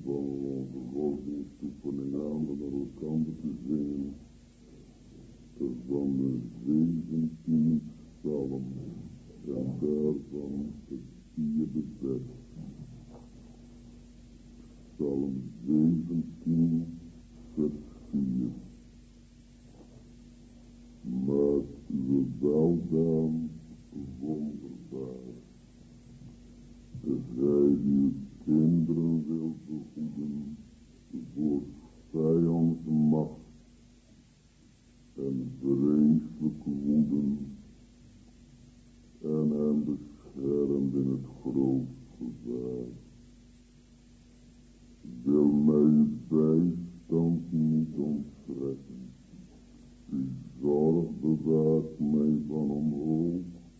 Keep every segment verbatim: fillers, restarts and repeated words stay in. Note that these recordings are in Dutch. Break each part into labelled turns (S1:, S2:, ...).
S1: onze godsdienstoefening aan we naar elkaar te zingen van de zeventiende psalm en daarvan het vierde vers. Psalm zeventien vers vier. Maak uw weldaad wonderbaar. Gij uw kinderen wilt behoeden voor vijands macht en vreselijke woeden en hen beschermt in het groot gevaar. Wil mij uw bijstand niet onttrekken. Uw zorg bewaart mij van omhoog.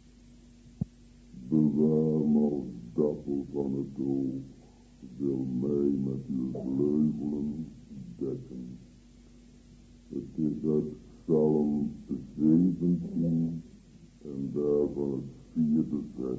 S1: Bewaar me als dappel van het oog. Wil mij met uw vleugelen dekken. Het is uit Psalm zeventien en daarvan het vierde vers.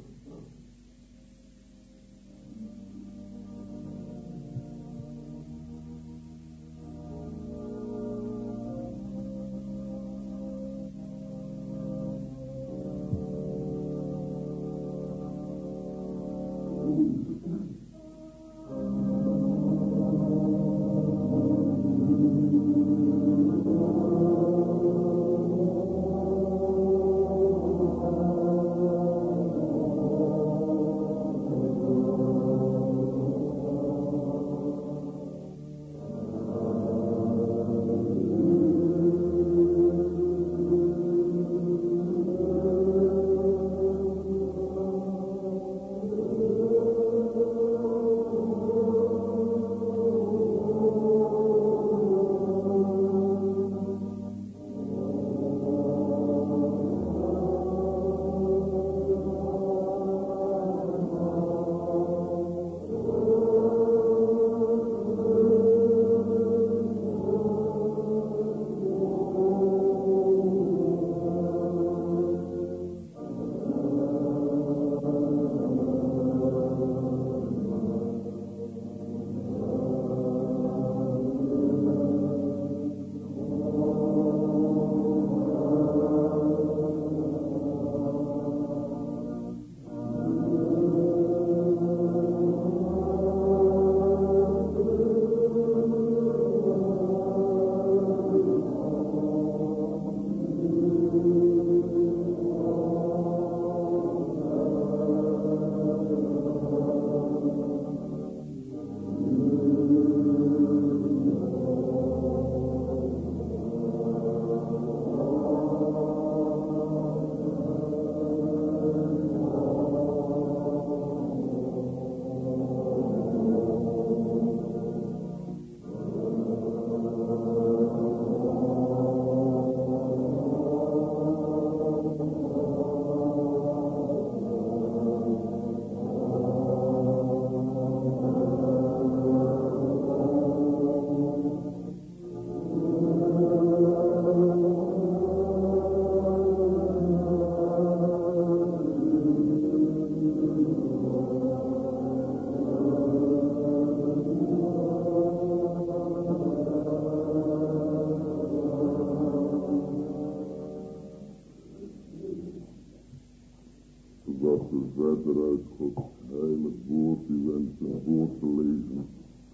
S1: Wat we verder uit Gods heilig woord u wensen voor te lezen,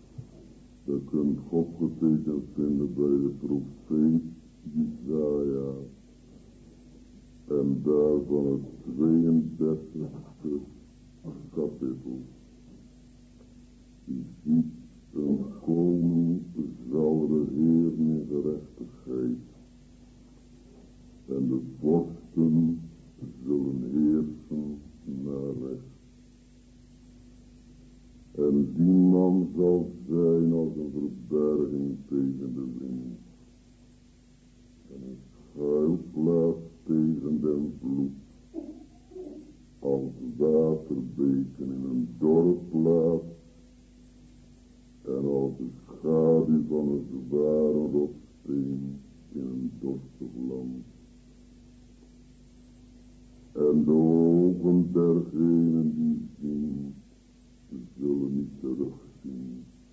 S1: dat kunt God getekend vinden bij de profeet Jesaja en daarvan het tweeëndertigste kapitel. U ziet, een koning zal regeren in gerechtigheid en de vorsten zullen heersen naar recht. En die man zal zijn als een verberging tegen de wind en een schuilplaats tegen den vloed, als waterbeken in een dorre plaats en als de schaduw van een zware rotsteen in een dorstig land. En de ogen dergenen die zien, zullen niet terugzien.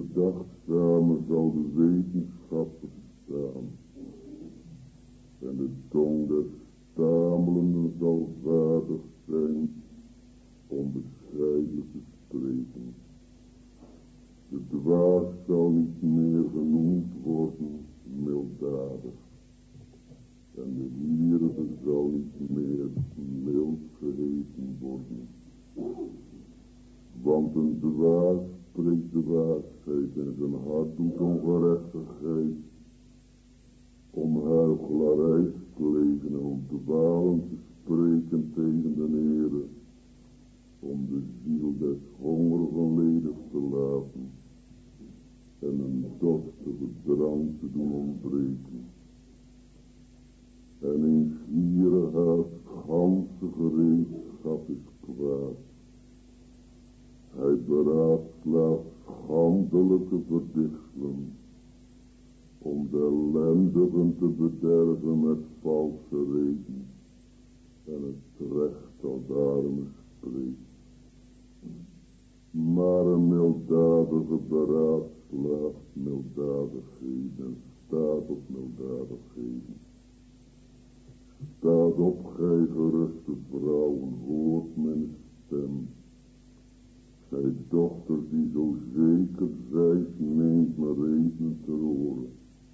S1: bedachtzame zal de wetenschap verstaan. En de tong des stamelenden zal vaardig zijn om bescheiden te spreken. De dwaas zal niet meer genoemd worden milddadig. En de gierige zal niet meer mild geheten worden. Want een dwaas spreekt de waarheid en zijn hart doet ongerechtigheid. Om huichelarij te plegen en om dwalen te spreken tegen de Heere. Om de ziel des hongerigen ledig te laten. En een dorstige drang te doen ontbreken. En in gierigheid ganse gereedschap is kwaad. Hij beraadslaagt schandelijke verdichtselen, om de ellendigen te bederven met valse reden, en het recht als de armen spreekt. Maar een milddadige beraadslaagt milddadigheden en staat op milddadigheden. Staat op, gij geruste vrouwen, hoort mijn stem. Zij dochters die zo zeker zijt, neemt me reden te horen.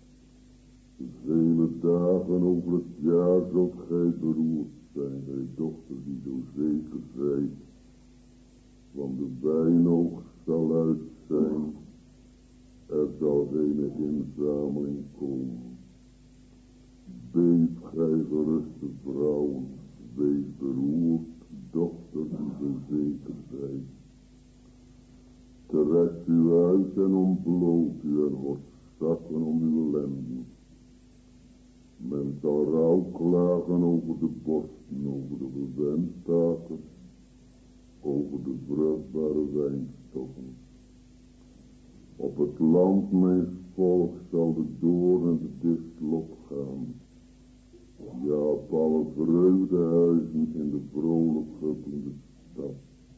S1: Vele dagen over het jaar zult gij beroerd zijn, gij dochters die zo zeker zijt. Want de wijnoogst zal uit zijn, er zal geen inzameling komen. Beef gij geruste vrouwen, wees beroerd, dochters die zo zeker zijt. Trekt u uit en ontbloot u en wordt zakken om uw lenden. Men zal rouw klagen over de borsten, over de gewenstaken, over de vruchtbare wijnstokken. Op het land mijn volk zal de doorn en de distel opgaan. Ja, op alle vreugdehuizen in de vrolijk huppelende stad.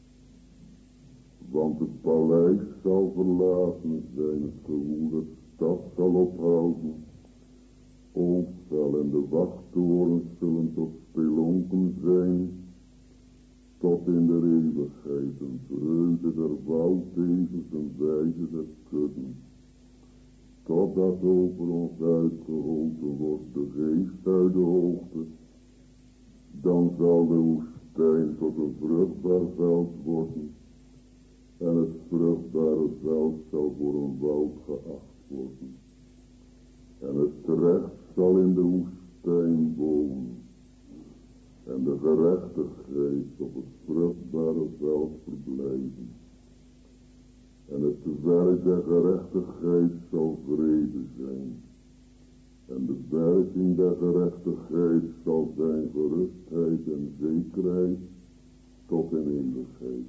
S1: Want het paleis zal verlaten zijn, het gewoel der stad zal ophouden. Oogvel en de wachttorens zullen tot spelonken zijn, tot in de eeuwigheid een vreugde der woudevens en wijze der kudden. Totdat over ons uitgeholpen wordt de geest uit de hoogte, dan zal de woestijn tot een vruchtbaar veld worden. En het vruchtbare veld zal voor een woud geacht worden. En het recht zal in de woestijn wonen. En de gerechtigheid op het vruchtbare veld verblijven. En het werk der gerechtigheid zal vrede zijn. En de werking der gerechtigheid zal zijn gerustheid en zekerheid tot in eeuwigheid.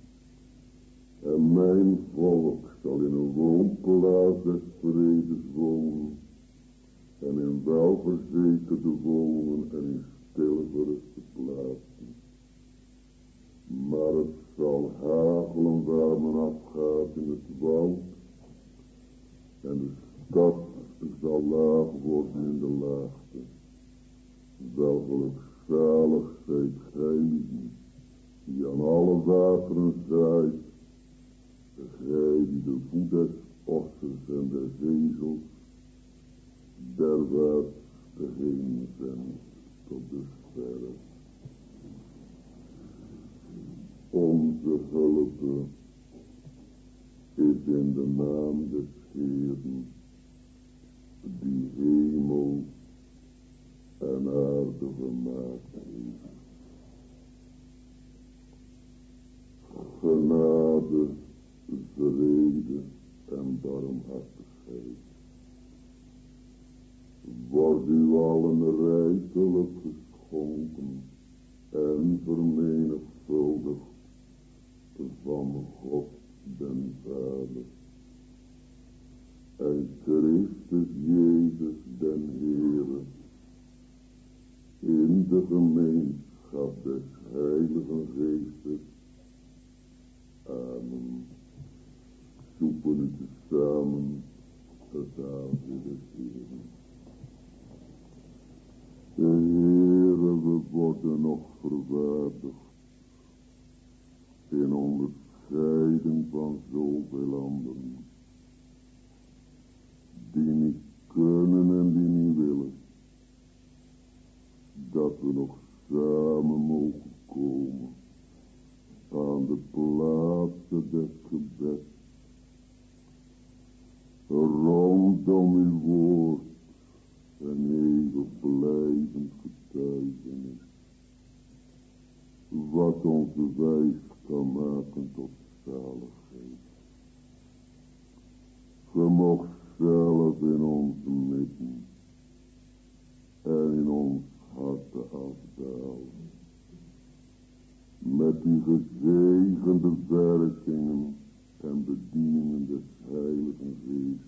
S1: En mijn volk zal in een woonplaats des vredes wonen, en in welverzekerde wonen en in stille geruste plaatsen. Maar het zal hagelen waar men afgaat in het woud, en de stad zal laag worden in de laagte. Wel gelukzalig zijt gij die aan alle wateren zaait, gij die de voet des ossers en des ezels derwaarts geheen zijn tot de sterren. Onze hulp is in de naam des Heeren, die hemel en aarde gemaakt heeft. Genade, vrede en barmhartigheid wordt u allen rijkelijk geschonken en vermenigvuldigd van God den Vader en Christus Jezus den Heere in de gemeenschap des Heiligen Geestes. Amen. zoeken het samen het avond des Heeren. De Heere, we worden nog verwaardigd in onderscheiding van zoveel anderen, die niet kunnen en die niet willen, dat we nog samen mogen komen aan de plaatsen des gebeds, rondom uw woord en eeuwig blijvend getuigenis, wat onze wijs kan maken tot zaligheid. Ge mocht zelf in onze midden en in ons harten afdalen, met die gezegende werkingen en bedieningen des Heiligen Geestes.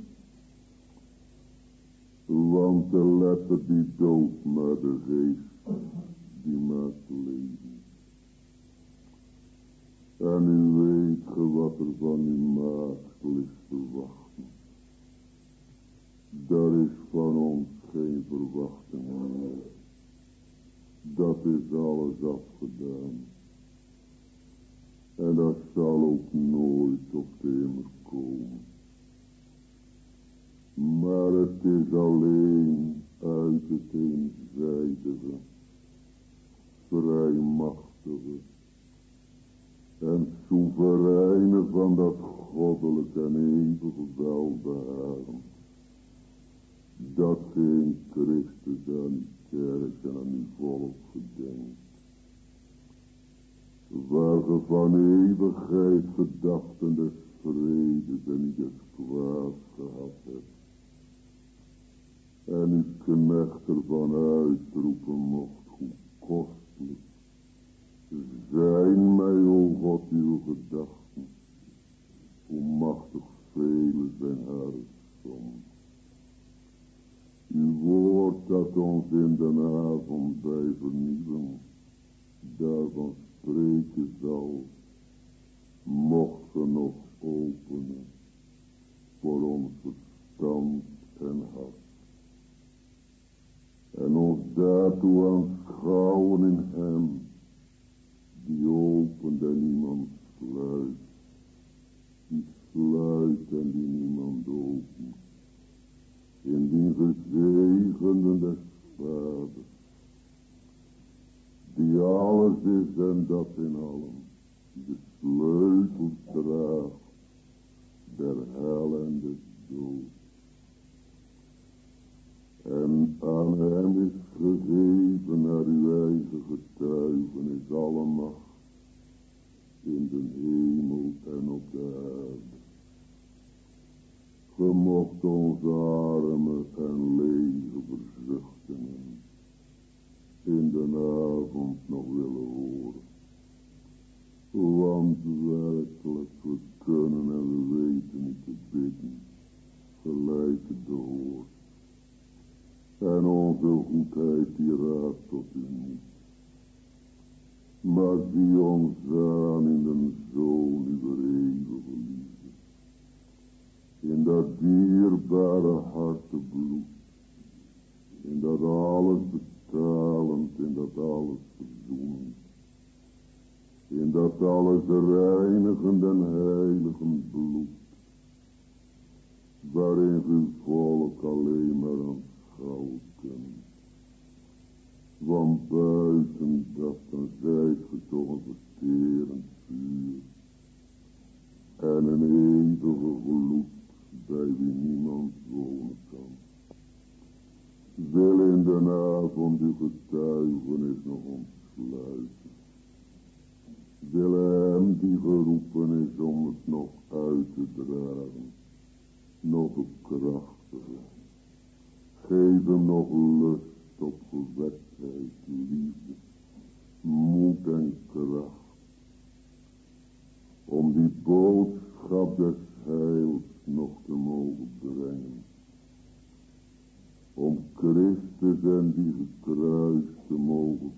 S1: Want de letter die doodt, maar de geest die maakt leven. En u weet ge wat er van uw maagsel is te wachten. Daar is van ons geen verwachting meer. Dat is alles afgedaan. En dat zal ook nooit op de immer komen. Maar het is alleen uit het eenzijdige, vrijmachtige en soevereine van dat goddelijk en eeuwige welbehagen, dat geen Christus aan uw kerk en aan uw volk gedenkt, waar ge van eeuwigheid gedachten des vredes en niet des kwaads gehad hebt, en uw knecht ervan uitroepen mocht, hoe kostelijk zijn mij, o God, uw gedachten, hoe machtig vele zijn haar soms. Uw woord dat ons in de avond bij vernieuwen daarvan spreken zal, mocht ge nog openen voor ons verstand en hart. En ons daartoe aanschouwen in hem, die opent en niemand sluit, die sluit en die niemand opent, in die gezegende des Vaders, die alles is en dat in allen, die de sleutels draagt der hel en des doods. En aan hem is gegeven naar uw eigen getuigenis alle macht in de hemel en op de aarde. Ge mocht onze armen en lege verzuchtingen in de avond nog willen horen. Want werkelijk, we kunnen en we weten niet te bidden, gelijk het behoort. En onze goedheid die raadt tot u niet. Maar zie ons aan in de Zoon uw eeuwige liefde. In dat dierbare hartebloed. In dat alles betalend, in dat alles verzoenend. In dat alles reinigend en heiligend bloed. Waarin uw volk alleen maar aan schouwen. Want buiten dat dan zijt ge toch een verterend vuur. En een eeuwige gloed bij wie niemand wonen kan. Wil in de avond uw getuigenis nog ontsluiten. Wil hem die geroepen is om het nog uit te dragen, nog bekrachtigen. Geef hem nog lust op gewektheid, liefde, moed en kracht. Om die boodschap des heils nog te mogen brengen. Om Christus en die gekruist te mogen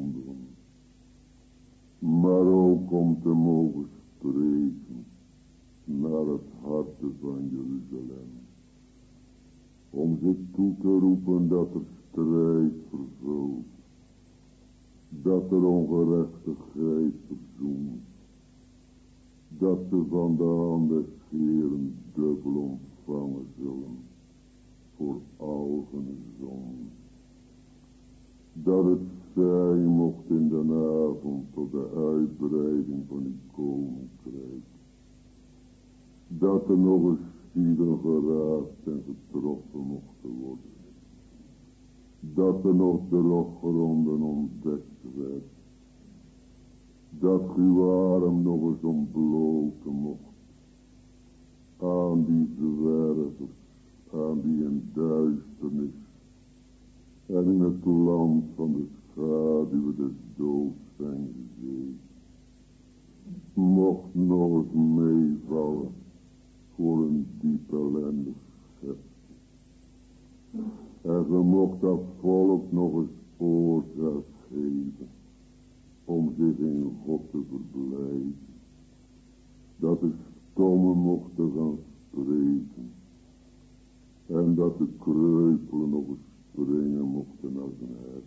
S1: verkondigen. Maar ook om te mogen spreken naar het harte van Jeruzalem, om ze toe te roepen dat er strijd vervult, dat er ongerechtigheid verzoent, dat ze van de hand des Heeren dubbel ontvangen zullen voor al hun zonden. Dat het zijn mocht in de avond tot de uitbreiding van die koninkrijk. Dat er nog eens zielen geraakt en getroffen mochten worden. Dat er nog droggronden ontdekt werd. Dat uw arm nog eens ontbloten mocht. Aan die zwervers, aan die in duisternis en in het land van de schaduw des doods zijn gezeten. Mocht nog eens meevallen voor een diep ellendig schepsel. En ze mocht dat volk nog eens oorzaak geven om zich in God te verblijden. Dat de stommen mochten gaan spreken. En dat de kreupelen nog eens springen mochten als een hert.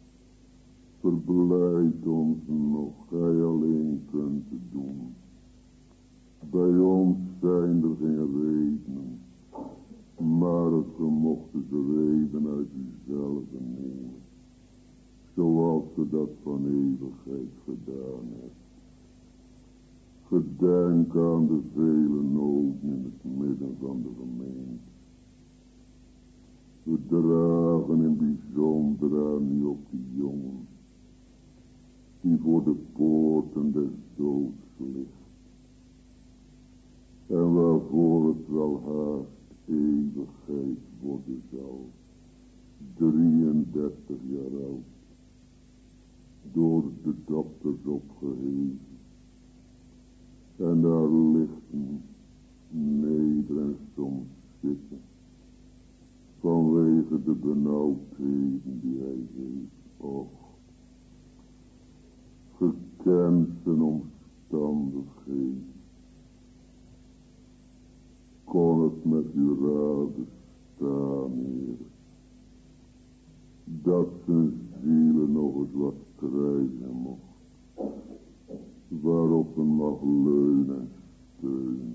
S1: Verblijd ons nog, gij alleen kunt het doen. Bij ons zijn er geen redenen, maar het gemochten ze reden uit uzelf nemen, zoals ge dat van eeuwigheid gedaan hebt. Gedenk aan de vele noden in het midden van de gemeente. We dragen in bijzonder aan u op die jongen, die voor de poorten des doods ligt. En waarvoor het wel haast eeuwigheid worden zal, drieëndertig jaar oud, door de dokters opgeheven. En daar lichten, neder en soms zitten, vanwege de benauwdheden die hij heeft. Och, gekend zijn omstandigheden, kon het met uw raden staan, Heer, dat zijn zielen nog eens wat krijgen mocht, waarop men mag leunen en steunen.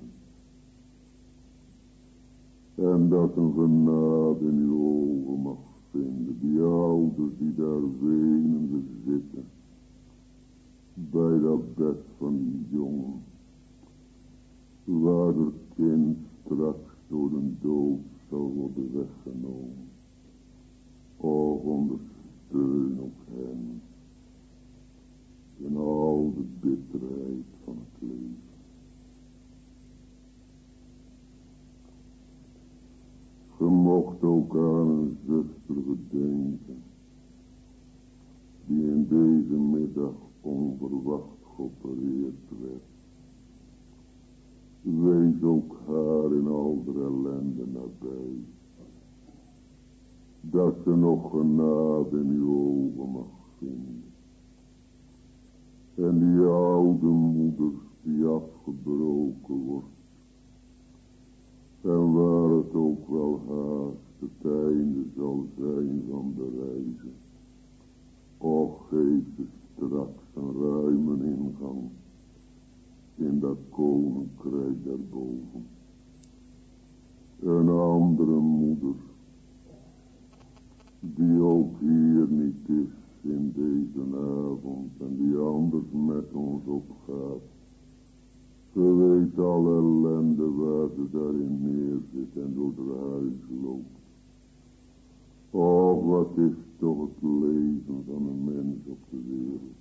S1: En dat een genade in uw ogen mag vinden, die ouders die daar wenende zitten, bij dat bed van die jongen, waar het kind straks door een dood zal worden weggenomen. Och, ondersteun ook hen in al de bitterheid van het leven. Ge mocht ook aan een zuster gedenken, die in deze middag onverwacht geopereerd werd. Wees ook haar in al de ellende nabij, dat ze nog genade in uw ogen mag vinden. En die oude moeder die afgebroken wordt, en waar het ook wel haast het einde zal zijn van de reizen. Och, geef ze straks een ruime ingang in dat koninkrijk daarboven. Een andere moeder, die ook hier niet is in deze avond en die anders met ons opgaat. Ze weet alle ellende waar ze daarin neerzit en door het huis loopt. Och, wat is toch het leven van een mens op de wereld.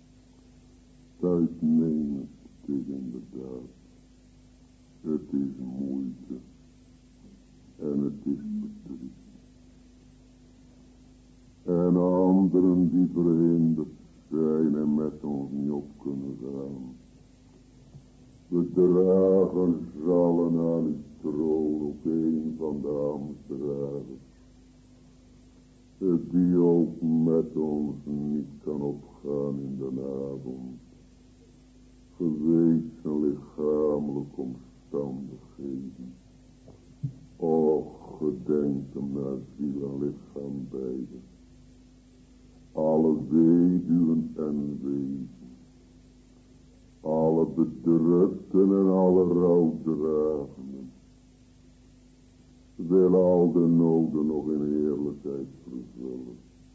S1: Uitnemend, het is inderdaad. Het is moeite. En het is verdriet. En anderen die verhinderd zijn en met ons niet op kunnen gaan. We dragen zallen aan uw troon op een van de ambtsdragers, die ook met ons niet kan opgaan in de avond. Geweest zijn lichamelijke omstandigheden. Och, gedenk hem naar ziel en lichaam beiden. Alle weduwen en wezen. Alle bedrukten en alle rouwdragenden. Wil al de noden nog in heerlijkheid vervullen.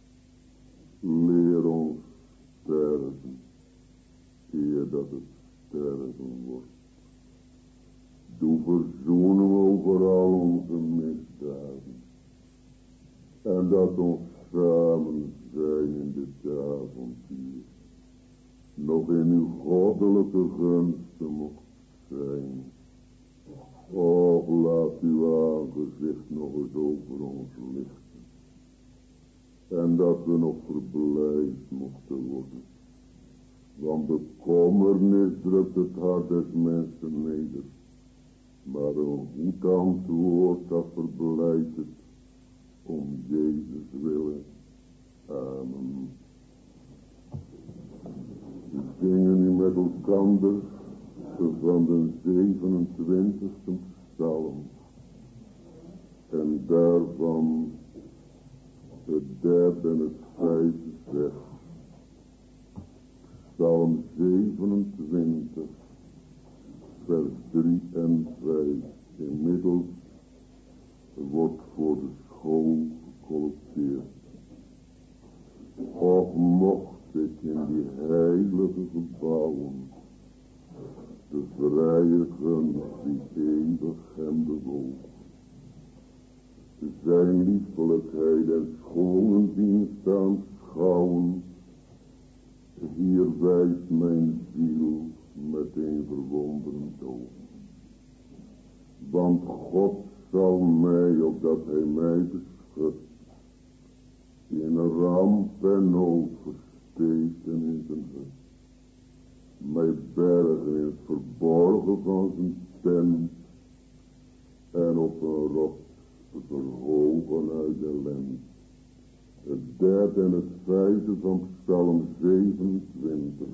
S1: Leer ons sterven, eer dat het sterven wordt. Doe verzoenen over al onze misdaden. En dat ons samen zijn in dit avontuur nog in uw goddelijke gunsten mocht zijn. Och, laat uw aangezicht nog eens over ons lichten. En dat we nog verblijd mochten worden. Want bekommernis drukt het hart des mensen neder. Maar een goed antwoord dat verblijdt het om Jezus willen. Amen. We zingen nu met elkander van de zevenentwintigste psalm. En daarvan het derde en het vijfde vers. Psalm zevenentwintig, vers drie en vijf. Inmiddels wordt voor de school gecollecteerd. Och, mocht ik in die heilige gebouwen de vrije gunst die eeuwig hem bewoog. Zijn liefelijkheid en schonen zien staan schouwen. Hier wijst mijn ziel meteen verwonderend oog. Want God zal mij, opdat hij mij beschut, in ramp en nood versteken in zijn hut. Mij bergen in het verborgen van zijn tent en op een rots verhogen uit de lent. Het derde en het vijfde van Psalm zevenentwintig.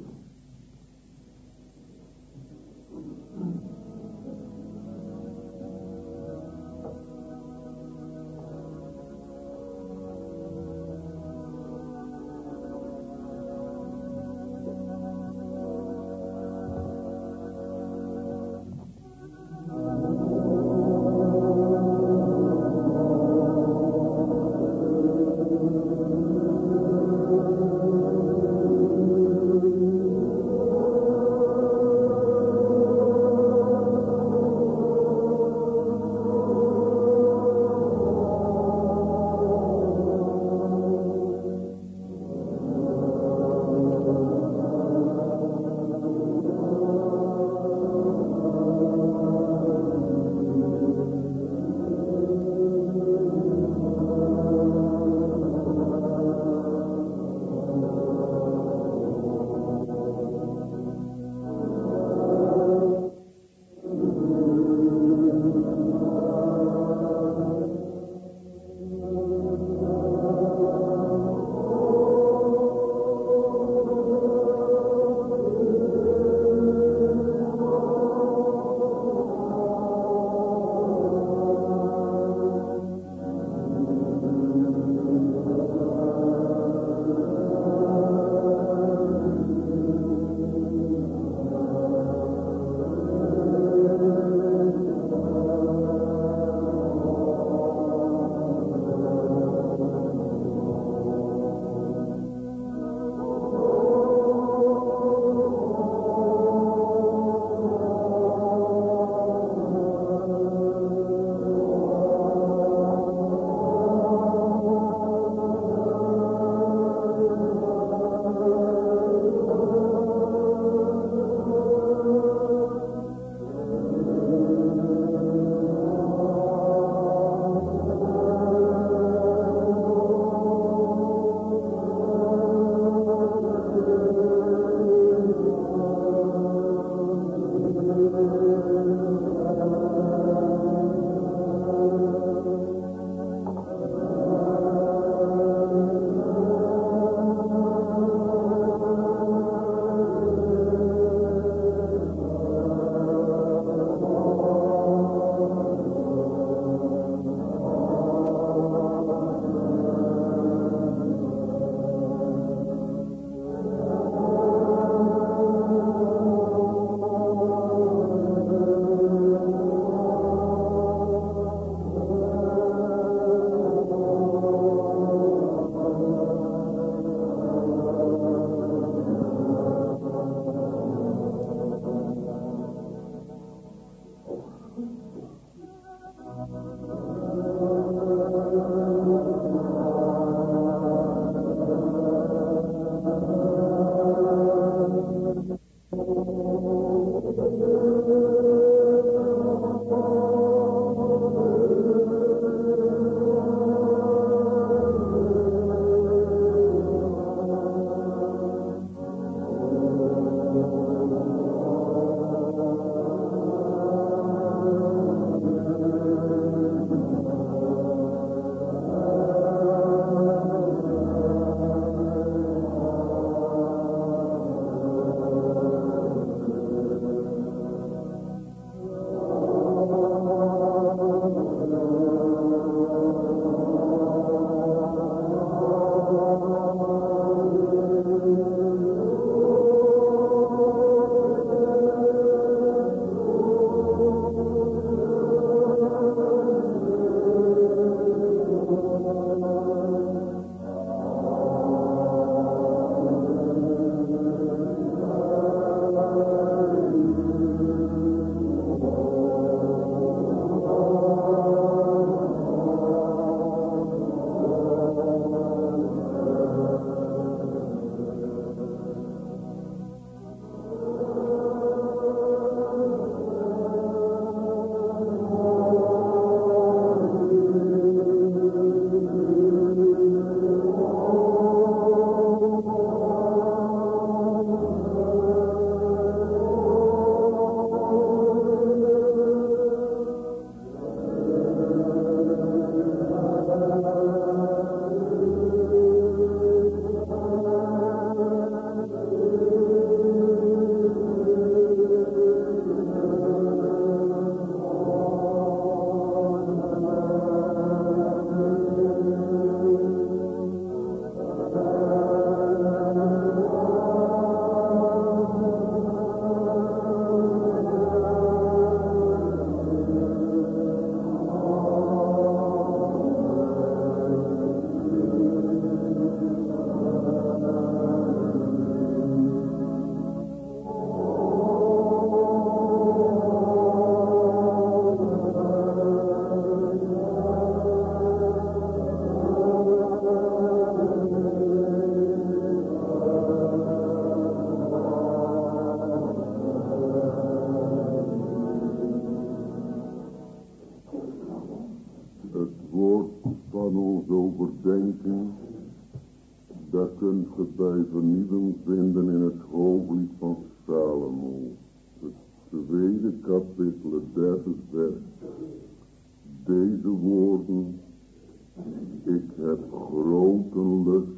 S1: van onze overdenking, dat kunt ge bij vernieuwing vinden in het Hooglied van Salomo. Het tweede kapitel, het derde vers. Deze woorden: ik heb grote lust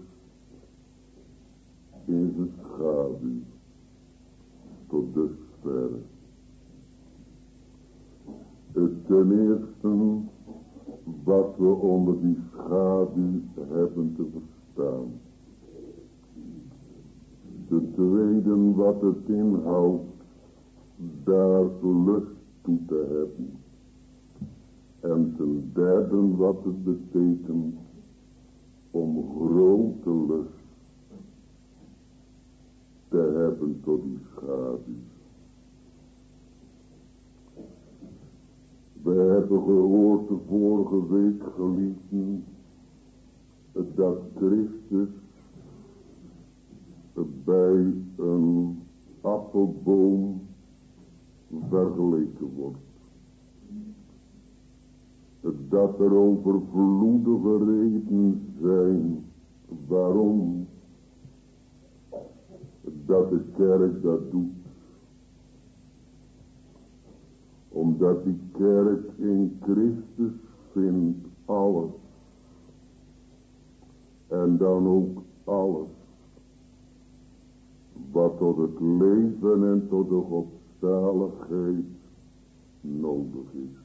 S1: in zijn schaduw. Tot dusver. Het ten eerste wat we onder die schaduw hebben te verstaan. De tweede wat het inhoudt daar lust toe te hebben. En ten derde wat het betekent om grote lust te hebben tot die schaduw. We hebben gehoord de vorige week, geliefden, dat Christus bij een appelboom vergeleken wordt. Dat er overvloedige redenen zijn waarom dat de kerk dat doet. Omdat die kerk in Christus vindt alles. En dan ook alles wat tot het leven en tot de godzaligheid nodig is.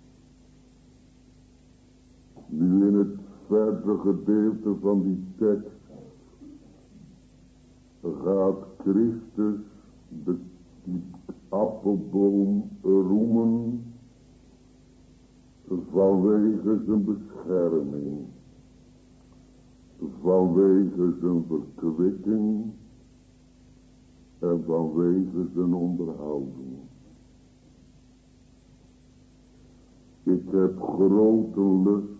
S1: Nu in het verdere gedeelte van die tekst gaat Christus de die appelboom roemen vanwege zijn bescherming, vanwege zijn verkwikking en vanwege zijn onderhouding. Ik heb grote lust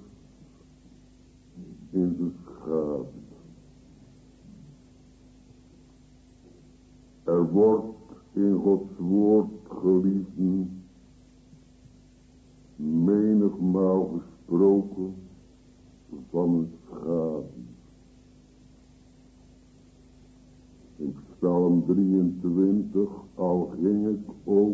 S1: in de schaduw. Er wordt in Gods woord, geliefden, menigmaal gesproken van een schaduw. In Psalm drieëntwintig, al ging ik ook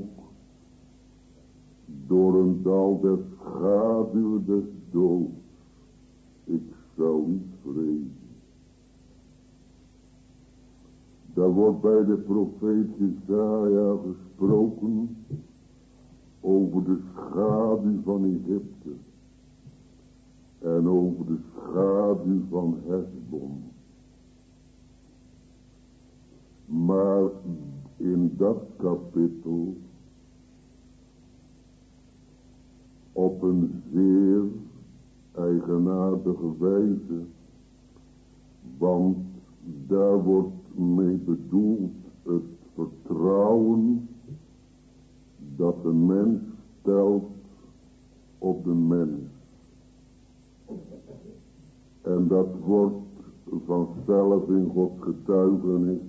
S1: door een dal der schaduw des doods, ik zou niet vrezen. Daar wordt bij de profeet Jesaja gesproken over de schaduw van Egypte en over de schaduw van Hesbon. Maar in dat kapitel op een zeer eigenaardige wijze, want daar wordt mee bedoeld het vertrouwen dat de mens stelt op de mens. En dat wordt vanzelf in Gods getuigenis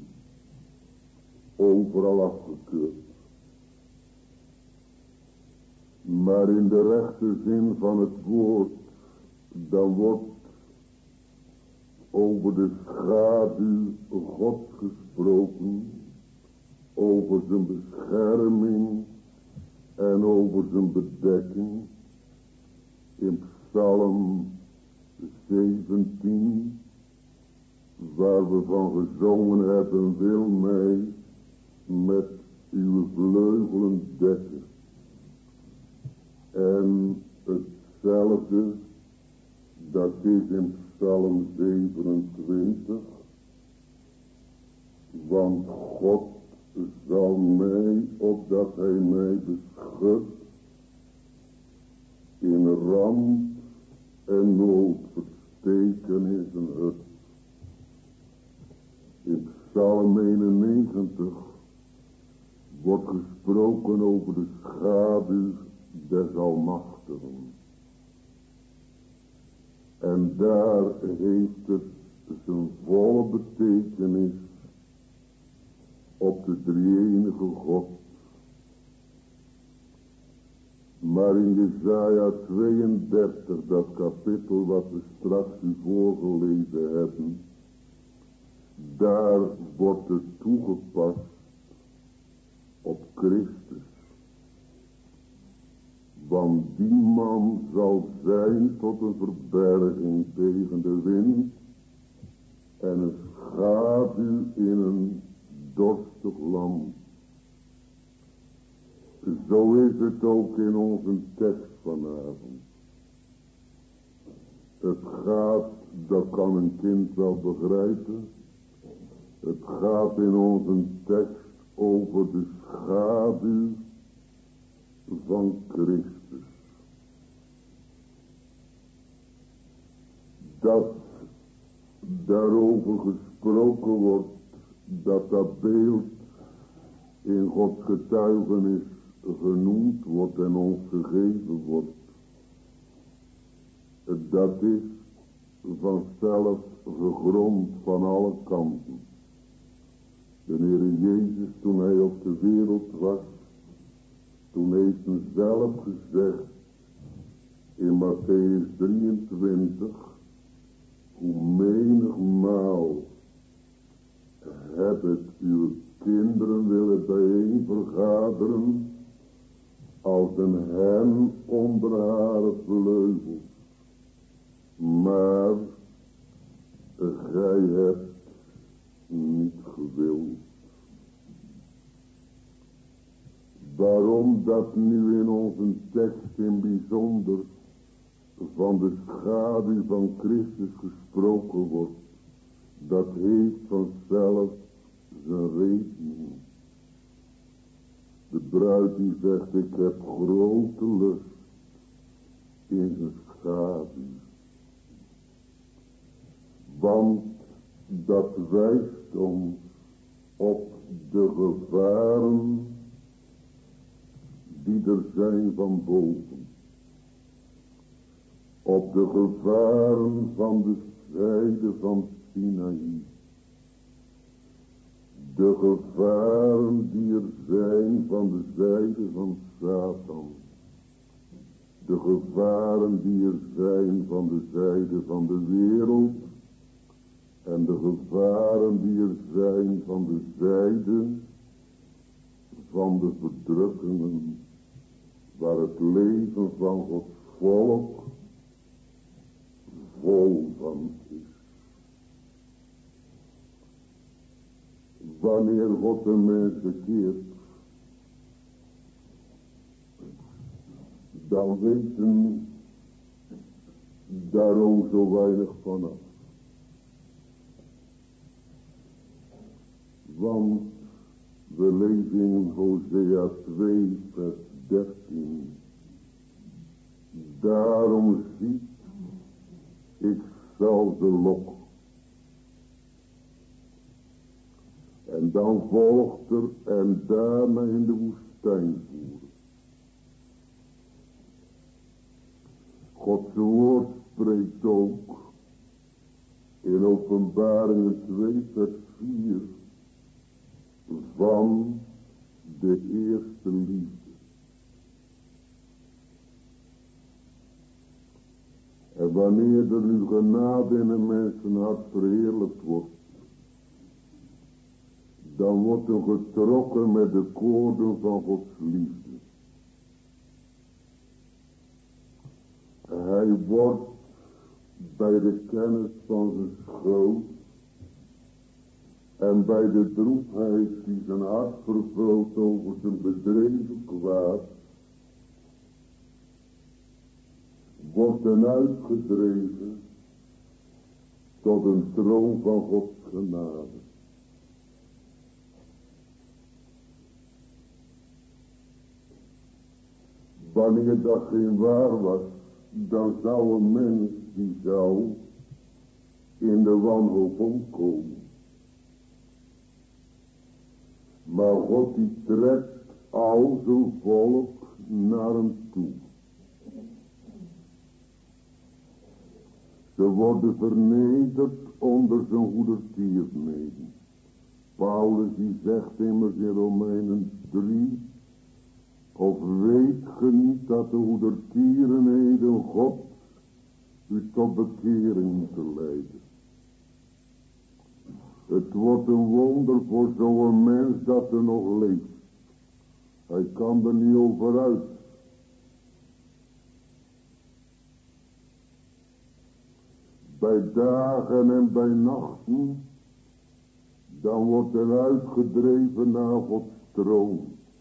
S1: overal afgekeurd. Maar in de rechte zin van het woord, dan wordt over de schaduw God gesproken, over zijn bescherming en over zijn bedekking. In Psalm zeventien, waar we van gezongen hebben, wil mij met uw vleugelen dekken. En hetzelfde, dat is in Psalm zevenentwintig, want God zal mij, opdat hij mij beschut, in ramp en nood versteken in zijn hut. In Psalm eenennegentig wordt gesproken over de schaduw des Almachtigen. En daar heeft het zijn volle betekenis op de drie-enige God. Maar in Jesaja tweeëndertig, dat kapittel wat we straks u voorgelezen hebben, daar wordt het toegepast op Christus. Want die man zal zijn tot een verberging tegen de wind en een schaduw in een dorstig land. Zo is het ook in onze tekst vanavond. Het gaat, dat kan een kind wel begrijpen, het gaat in onze tekst over de schaduw van Christus. Dat daarover gesproken wordt, dat dat beeld in Gods getuigenis genoemd wordt en ons gegeven wordt. Dat is vanzelf gegrond van alle kanten. De Heer Jezus, toen hij op de wereld was, toen heeft hij zelf gezegd in Matthäus drieëntwintig, hoe menigmaal heb het uw kinderen willen bijeen vergaderen als een hen onder haar vleugels. Maar gij hebt niet gewild. Waarom dat nu in onze tekst in bijzonder van de schaduw van Christus gesproken wordt, dat heeft vanzelf zijn reden. De bruid die zegt, ik heb grote lust in zijn schaduw. Want dat wijst ons op de gevaren die er zijn van boven. Op de gevaren van de zijde van Sinaï. De gevaren die er zijn van de zijde van Satan. De gevaren die er zijn van de zijde van de wereld. En de gevaren die er zijn van de zijde van de verdrukkingen. Waar het leven van Gods volk vol van is. Wanneer God de mensen keert, dan weten daar ook zo weinig vanaf. Want we lezen in Hosea twee vers dertien. Daarom ziet, ik zal ze lokken. En dan volgt er en daarna in de woestijn voeren. Gods woord spreekt ook in Openbaringen twee vers vier van de eerste liefde. En wanneer er nu genade in een mensenhart verheerlijkt wordt, dan wordt er getrokken met de koorden van Gods liefde. Hij wordt bij de kennis van zijn schoot en bij de droefheid die zijn hart vervult over zijn bedreven kwaad, wordt dan uitgedreven tot een troon van Gods genade. Wanneer dat geen waar was, dan zou een mens die zou in de wanhoop omkomen. Maar God die trekt al zijn volk naar hem toe. Ze worden vernederd onder zijn hoedertierenheden. Paulus die zegt immers in Romeinen drie, Of weet ge niet dat de goedertierenheden God u tot bekering te leiden. Het wordt een wonder voor zo'n mens dat er nog leeft. Hij kan er niet over uit. Bij dagen en bij nachten, dan wordt er uitgedreven naar Gods troon.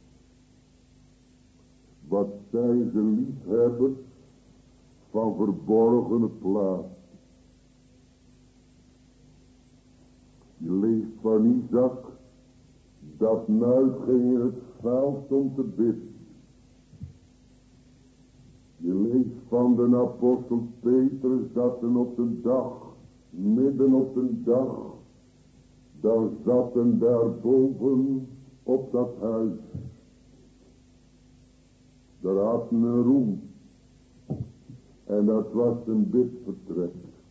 S1: Wat zijn ze liefhebbers van verborgene plaats. Je leest van Isaac dat Nuit ging in het veld om te bidden. Je leest van de apostel Petrus dat er op de dag, midden op de dag, dan zat hem daarboven op dat huis. Daar had hij een roem. En dat was een bidvertrek.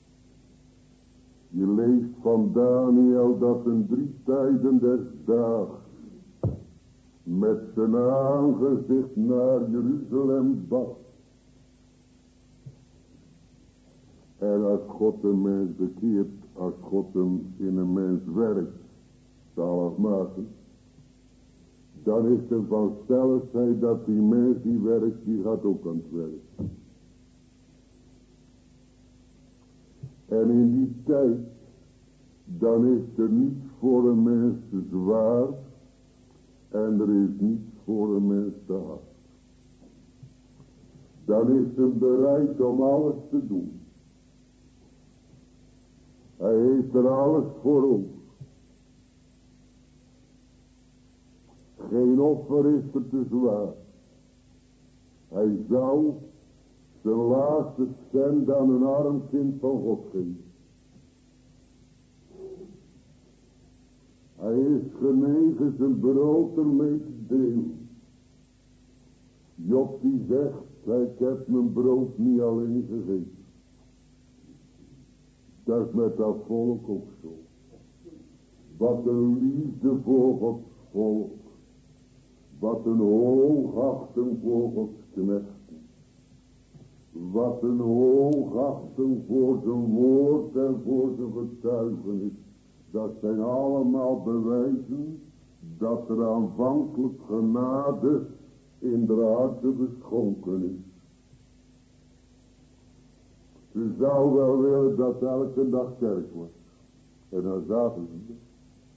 S1: Je leest van Daniel dat een drie tijden des daags met zijn aangezicht naar Jeruzalem bad. En als God een mens bekeert, als God hem in een mens werkt, zalig maken, dan is er vanzelfheid dat die mens die werkt, die gaat ook aan het werk. En in die tijd, dan is er niets voor een mens te zwaar en er is niets voor een mens te hard. Dan is hij bereid om alles te doen. Hij heeft er alles voor over. Geen offer is er te zwaar. Hij zou zijn laatste cent aan een arm kind van God geven. Hij is genegen zijn brood ermee te delen. Job die zegt, ik heb mijn brood niet alleen gegeten. Dat is met dat volk ook zo. Wat een liefde voor Gods volk. Wat een hoogachting voor Gods knechten. Wat een hoogachting voor zijn woord en voor zijn getuigenis. Dat zijn allemaal bewijzen dat er aanvankelijk genade in de harten beschonken is. Ze zou wel willen dat elke dag kerk was. En dan zaten ze er.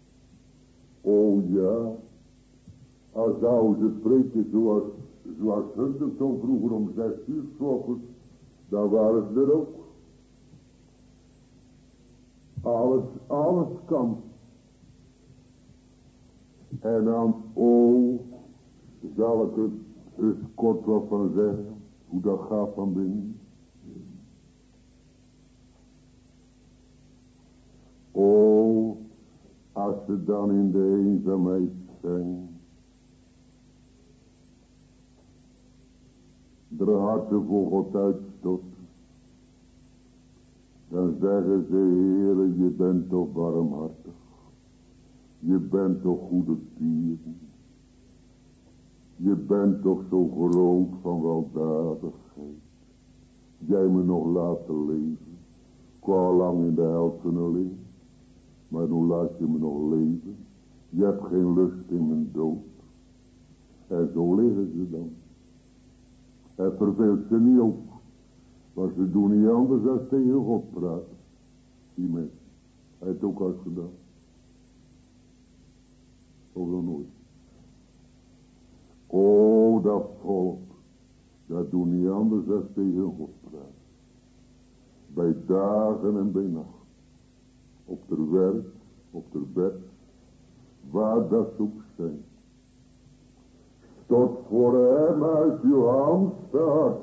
S1: O ja, als zouden ze preken zoals, zoals Huntington vroeger om zes uur 's ochtends, dan waren ze er ook. Alles, alles kan. En dan, o, zal ik het eens kort wat van zeggen, hoe dat gaat van binnen. O, als ze dan in de eenzaamheid zijn, de harten voor God uitstoten, dan zeggen ze, Heere, je bent toch barmhartig, je bent toch goedertieren, je bent toch zo groot van weldadigheid, jij me nog laten leven, ik wou al lang in de hel kunnen leven. Maar nu laat je me nog leven. Je hebt geen lust in mijn dood. En zo liggen ze dan. Het verveelt ze niet op. Maar ze doen niet anders dan tegen God praten. Die mensen. Hij heeft ook uitgedaan. Of dan nooit. O, dat volk. Dat doen niet anders dan tegen God praten. Bij dagen en bij nacht. Op ter werk, op ter bed, waar dat ook zijn. Tot voor hem uit uw hand staat.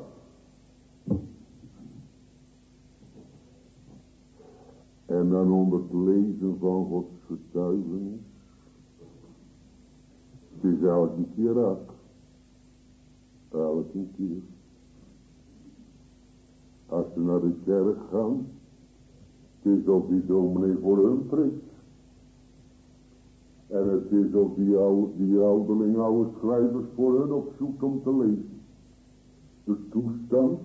S1: En dan onder het lezen van Gods getuigenis. Het is elke keer raak. Elke keer. Als ze naar de kerk gaan. Het is of die dominee voor hun preekt. En het is of die, oude, die ouderling oude schrijvers voor hen opzoekt om te lezen. De toestand.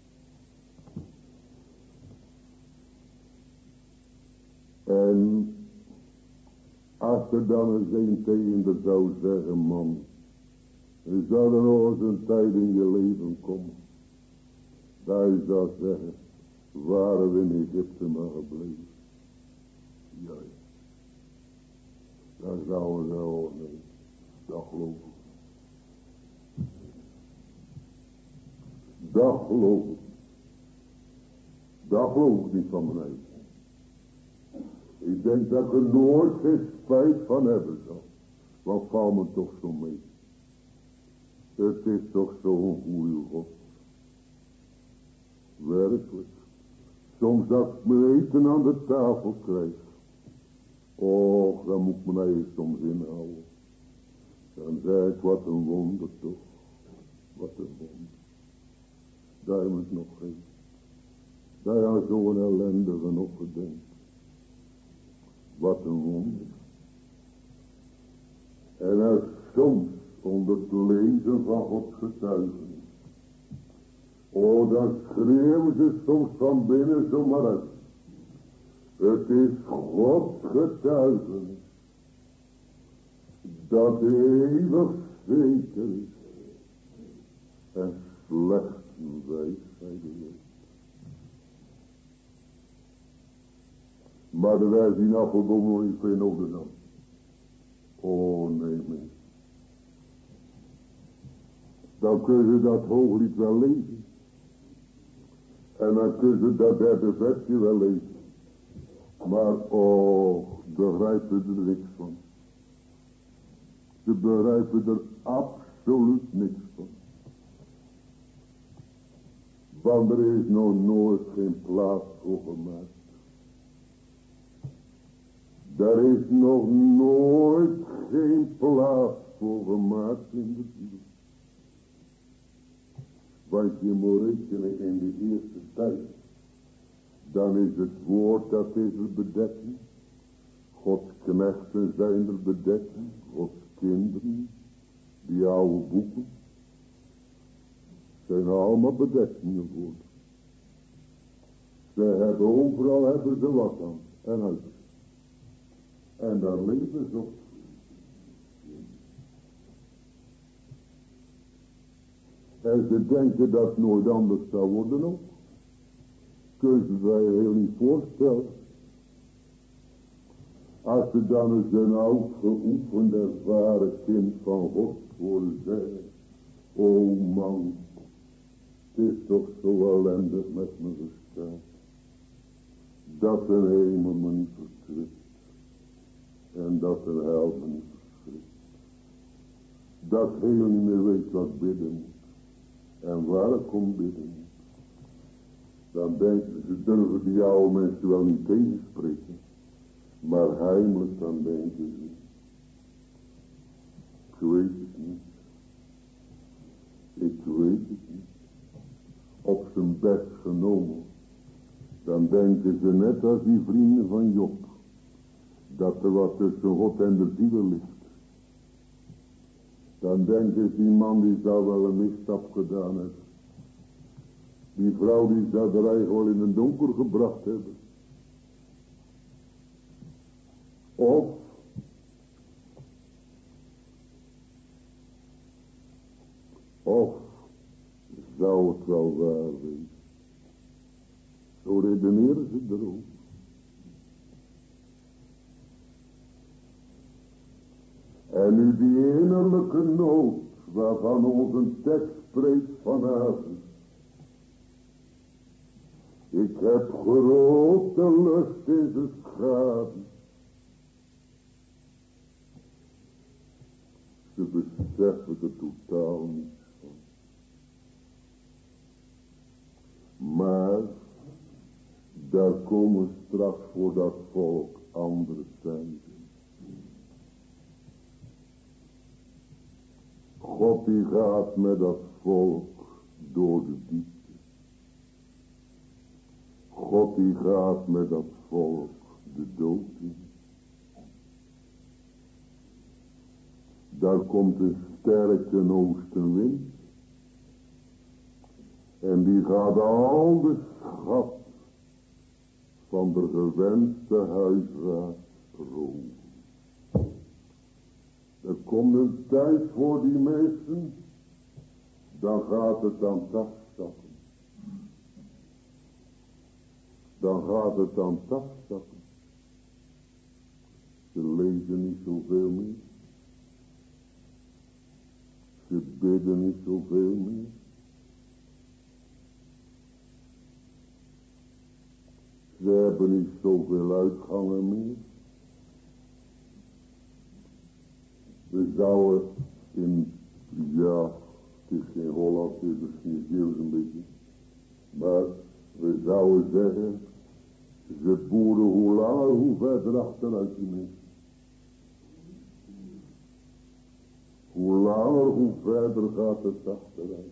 S1: En als er dan eens een tegen de zou zeggen, man, er zou er nog eens een tijd in je leven komen. Dat je zou zeggen, waren we in Egypte maar gebleven. Ja, ja. Dan zouden we wel nee, dat geloof ik. Dat geloof ik. Dat geloof ik niet van mijn eigen. Ik denk dat ik er nooit geen spijt van hebben zal. Wat valt me toch zo mee. Het is toch zo'n goede God. Werkelijk. Soms dat ik mijn eten aan de tafel krijg. Och, dan moet ik mijn eigen soms inhouden. Dan zeg ik, wat een wonder toch. Wat een wonder. Daar heb ik nog geen. Daar aan zo'n ellendige nog gedenkt. Wat een wonder. En als soms onder het lezen van Gods getuigen. Oh, dan schreeuwen ze soms van binnen zomaar uit. Het is Gods getuigen. Dat eeuwig zeker is. En slecht wijsheid is. Maar de wijs die afgekomen nog niet veel nodig dan. Oh nee, mens. Dan kun je dat hooglied wel lezen. En dan kun je dat derde versje wel lezen. Maar oh, begrijpen er niks van. Ze begrijpen er absoluut niks van. Want er is nog nooit geen plaats voor gemaakt. Daar is nog nooit geen plaats voor gemaakt in de ziel. Want je moet rekenen in de eerste tijd. Dan is het woord dat is er bedekken. Gods knechten zijn er bedekken. Gods kinderen. Die oude boeken. Zijn allemaal bedekkingen voor. Ze hebben overal hebben ze wat aan. En uit. En daar leven ze op. En ze denken dat het nooit anders zou worden ook. Kun je je heel niet voorstellen. Als ze dan eens een oud geoefend ervaren kind van God worden zeggen. O man, het is toch zo ellendig met me gesteld. Dat de hemel me niet verkwikt. En dat de hel me niet verschrikt. Dat heel niet meer weet wat bidden moet. En waar ik om bidden moet. Dan denken ze, durven die oude mensen wel niet tegenspreken. Maar heimelijk dan denken ze. Ik weet het niet. Ik weet het niet. Op zijn best genomen. Dan denken ze net als die vrienden van Job. Dat er wat tussen God en de ziel ligt. Dan denken ze, die man die zou wel een misstap gedaan hebben. Die vrouw die zou er eigenlijk wel in het donker gebracht hebben. Of Of zou het wel waar zijn. Zo redeneren ze erover. En nu die innerlijke nood waarvan onze tekst spreekt vanavond. Ik heb grote lust in de schade. Ze beseffen er totaal niet van. Maar daar komen straks voor dat volk andere tijden. God die gaat met dat volk door de diepte. God die gaat met dat volk de dood in. Daar komt een sterke oostenwind. En die gaat al de schat van de gewenste huisraad roven. Er komt een tijd voor die mensen, dan gaat het aan tafstappen. Dan gaat het aan tafstappen. Ze lezen niet zoveel meer. Ze bidden niet zoveel meer. Ze hebben niet zoveel uitgangen meer. We zouden in, ja, het is geen Holland, het is misschien Zeeuws een beetje. Maar we zouden zeggen, ze boeren hoe langer, hoe verder achteruit die mensen. Hoe langer, hoe verder gaat het achteruit.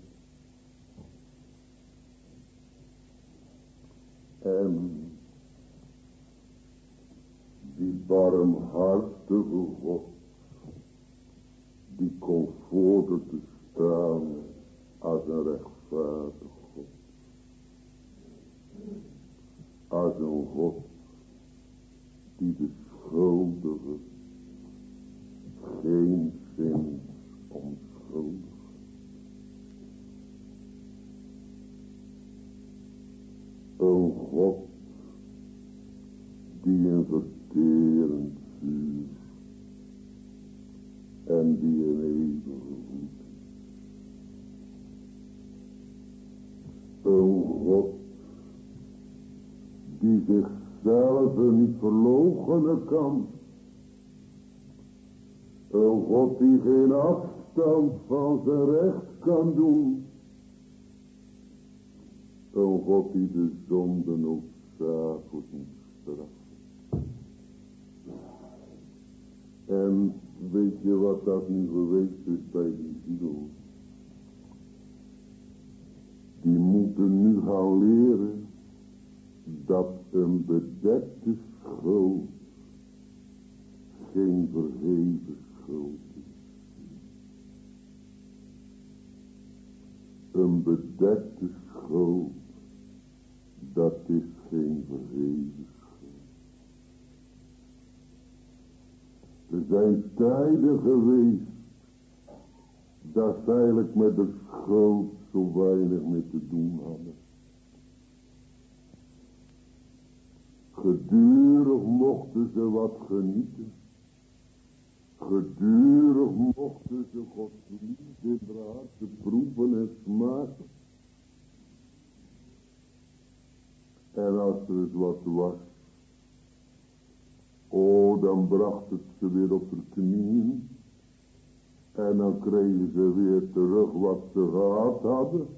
S1: En die barmhartige God, die komt voor te staan als een rechtvaardig God. Als een God die de schuldige geen zin onschuldigt. Een God die een verterend vuur en die een eeuwige voet. Een God die zichzelf niet verloochenen kan. Een God die geen afstand van zijn recht kan doen. Een God die de zonde noodzakelijk moet straffen. En weet je wat dat nu geweest is bij die ziel? Die moeten nu gaan leren dat een bedekte schuld geen verheven schuld is. Een bedekte schuld, dat is geen verheven schuld. Er zijn tijden geweest dat ze eigenlijk met de schuld zo weinig mee te doen hadden. Gedurig mochten ze wat genieten. Gedurig mochten ze Gods liefde in haar hart proeven en smaken. En als er eens wat was, oh, dan bracht het ze weer op de knieën. En dan kregen ze weer terug wat ze gehad hadden.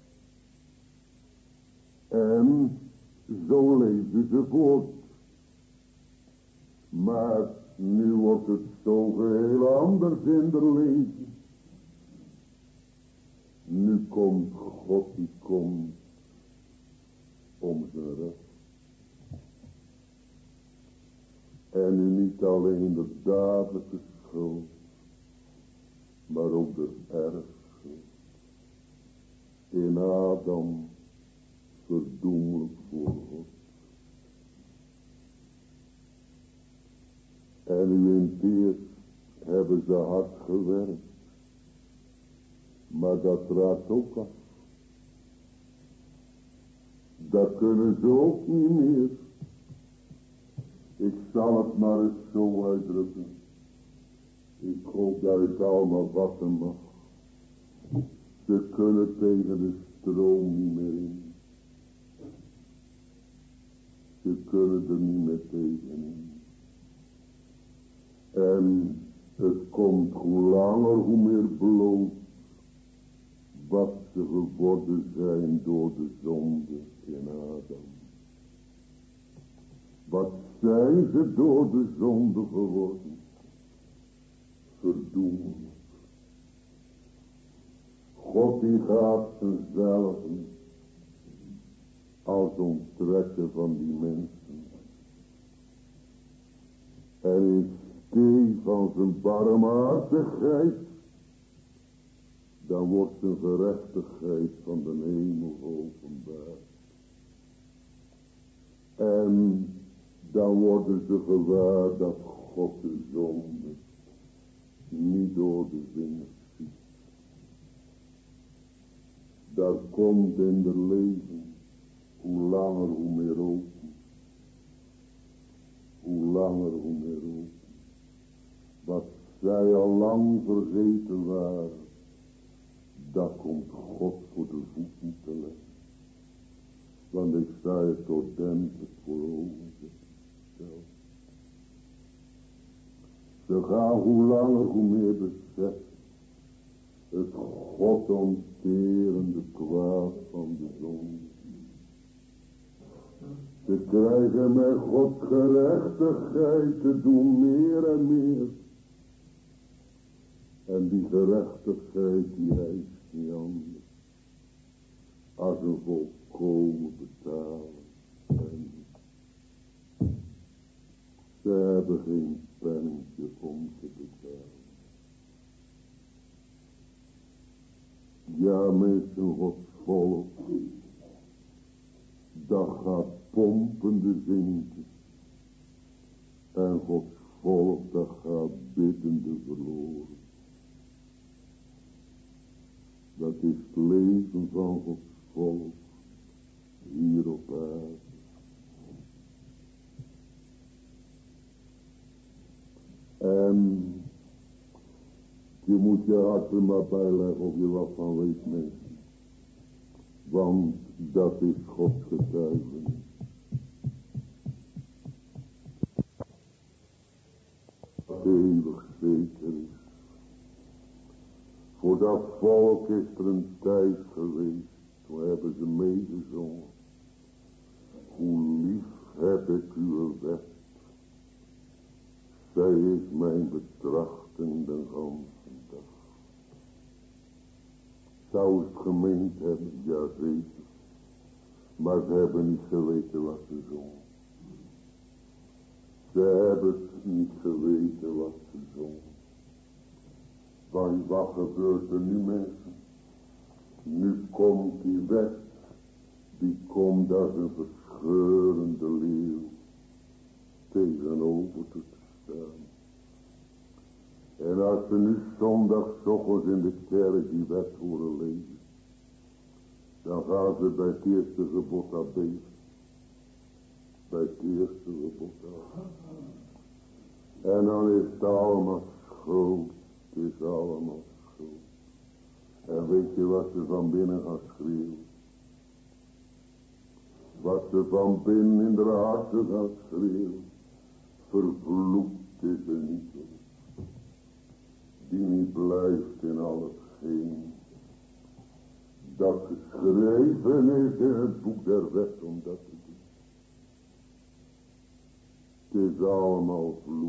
S1: En zo leefden ze voort. Maar nu wordt het zo geheel anders in de leven. Nu komt God, die komt om zijn recht. En nu niet alleen de dadelijke schuld, maar ook de erfschuld. In Adam verdoemelijk voor God. En nu in het eerst hebben ze hard gewerkt. Maar dat raakt ook af. Dat kunnen ze ook niet meer. Ik zal het maar eens zo uitdrukken. Ik hoop dat ik allemaal vatten mag. Ze kunnen tegen de stroom niet meer in. Ze kunnen er niet meer tegenin. En het komt hoe langer hoe meer bloot wat ze geworden zijn door de zonde in Adam. Wat zijn ze door de zonde geworden? Verdoemelijk. God die gaat zichzelf als onttrekken van die mensen. En in thee van zijn barmhartigheid, dan wordt zijn gerechtigheid van de hemel openbaar. En dan worden ze gewaar dat God de zonde niet door de vingers ziet. Daar komt in de leven hoe langer hoe meer open. Hoe langer hoe meer open. Wat zij al lang vergeten waren, dat komt God voor de voeten te leggen. Want ik sta het ordentelijk voor ogen. Ze gaan hoe langer hoe meer beseffen het God onterende kwaad van de zonde. Ze krijgen met Gods gerechtigheid te doen meer en meer. En die gerechtigheid die eist niet anders als een volkomen betalen. En ze hebben geen pennetje om te betalen. Ja, mensen, Gods volk, dat gaat pompende zinken. En Gods volk, dat gaat biddende verloren. Dat is het leven van Gods volk hier op aarde. En je moet je hart er maar bijleggen of je wat van weet, mensen. Want dat is Gods getuigenis. Wat eeuwig zeker is. Voor dat volk is er een tijd geweest. Toen hebben ze meegezongen. Hoe lief heb ik uw wet. Zij is mijn betrachting de ganse dag. Zou het gemeend hebben? Ja, zeker. Maar ze hebben niet geweten wat ze zongen. Ze hebben niet geweten wat ze zongen. Want wat gebeurt er nu, mensen? Nu komt die wet. Die komt als een verscheurende leeuw tegenover te staan. En als we nu zondagochtends in de kerk die wet horen lezen, dan gaan ze bij het eerste gebod aan beven. Bij het eerste gebod aan. En dan is het allemaal schuld. Het is allemaal schuld. En weet je wat ze van binnen gaan schreeuwen? Wat ze van binnen in de harten gaan schreeuwen. Vervloekt is er niet. Die niet blijft in al hetgeen dat geschreven is in het boek der wet om dat te doen. Het is allemaal vloek.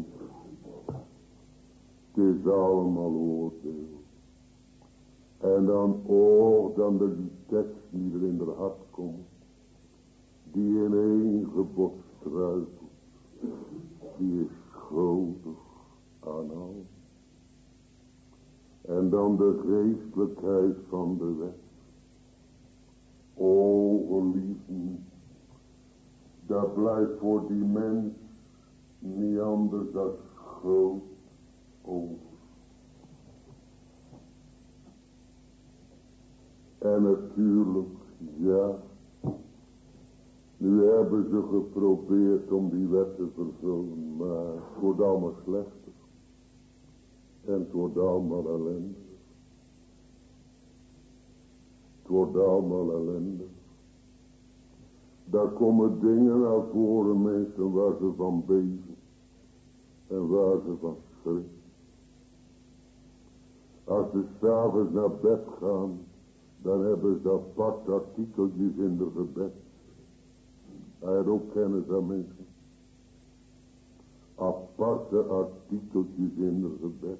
S1: Het is allemaal oordeel. En dan, oh, dan de die tekst die er in de hart komt. Die in één gebod struikelt. Die is schuldig aan al. En dan de geestelijkheid van de wet. O, geliefden, dat blijft voor die mens niet anders dan schuld over. En natuurlijk, ja, nu hebben ze geprobeerd om die wet te vervullen, maar het wordt allemaal slechter. En het wordt allemaal ellende. Het wordt allemaal ellende. Daar komen dingen naar voren, mensen, waar ze van beven. En waar ze van schrikken. Als ze 's avonds naar bed gaan, dan hebben ze apart artikeltjes in de gebed. Hij had ook kennis aan mensen. Aparte artikeltjes in de gebed.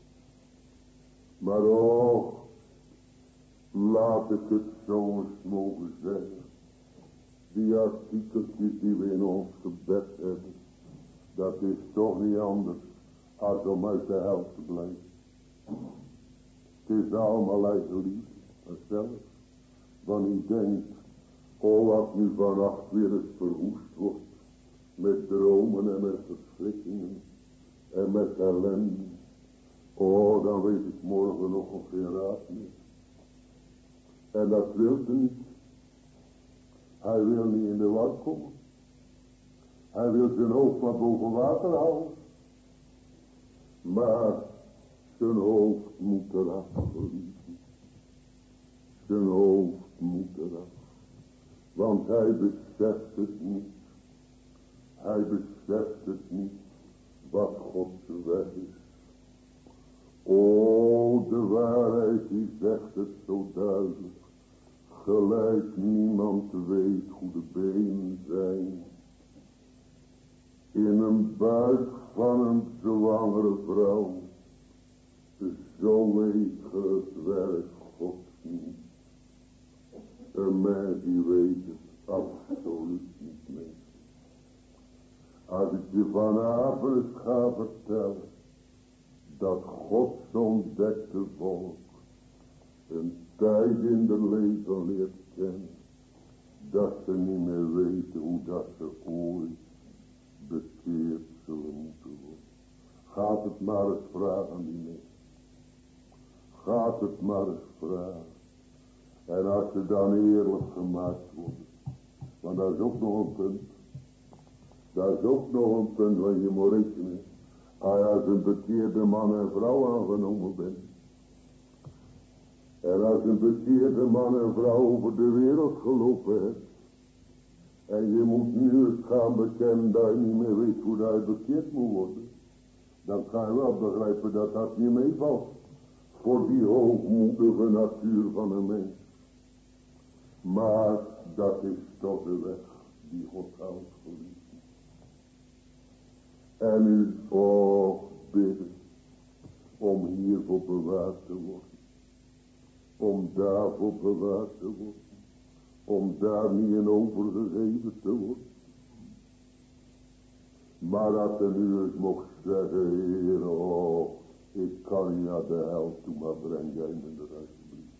S1: Maar oh, laat ik het zo eens mogen zeggen. Die artikeltjes die we in ons gebed hebben, dat is toch niet anders als om uit de hel te blijven. Het is allemaal eigen liefde, zelf. Wanneer je denkt, oh wat nu vannacht weer eens verwoest wordt. Met dromen en met verschrikkingen en met ellende. Oh, dan weet ik morgen nog of geen raad meer. En dat wil hij niet. Hij wil niet in de war komen. Hij wil zijn hoofd maar boven water houden. Maar zijn hoofd moet eraf, geliefde. Zijn hoofd moet eraf. Want hij beseft het niet. Hij beseft het niet. Wat Gods weg is. O, de waarheid die zegt het zo duidelijk. Gelijk niemand weet hoe de benen zijn. In een buik van een zwangere vrouw. Zo weet ge het werk Gods niet. Een mens die weet het absoluut niet meer. Als ik je vanavond eens ga vertellen. Dat Gods ontdekte volk een tijd in de leven leert kennen. Dat ze niet meer weten hoe dat ze ooit bekeerd zullen moeten worden. Gaat het maar eens vragen aan die mensen. Gaat het maar eens vragen. En als ze dan eerlijk gemaakt worden. Want dat is ook nog een punt. Dat is ook nog een punt waar je moet rekenen. Als een bekeerde man en vrouw aangenomen bent. En als een bekeerde man en vrouw over de wereld gelopen hebt. En je moet nu eens gaan bekennen dat je niet meer weet hoe dat je bekeerd moet worden. Dan kan je wel begrijpen dat dat niet meevalt. Voor die hoogmoedige natuur van een mens. Maar dat is toch de weg die God houdt voor u. En u ook bidden om hiervoor bewaard te worden. Om daarvoor bewaard te worden. Om daar niet in overgegeven te worden. Maar dat er nu eens mocht zeggen, Heer, oh, ik kan niet naar de hel toe, maar breng jij me er alsjeblieft.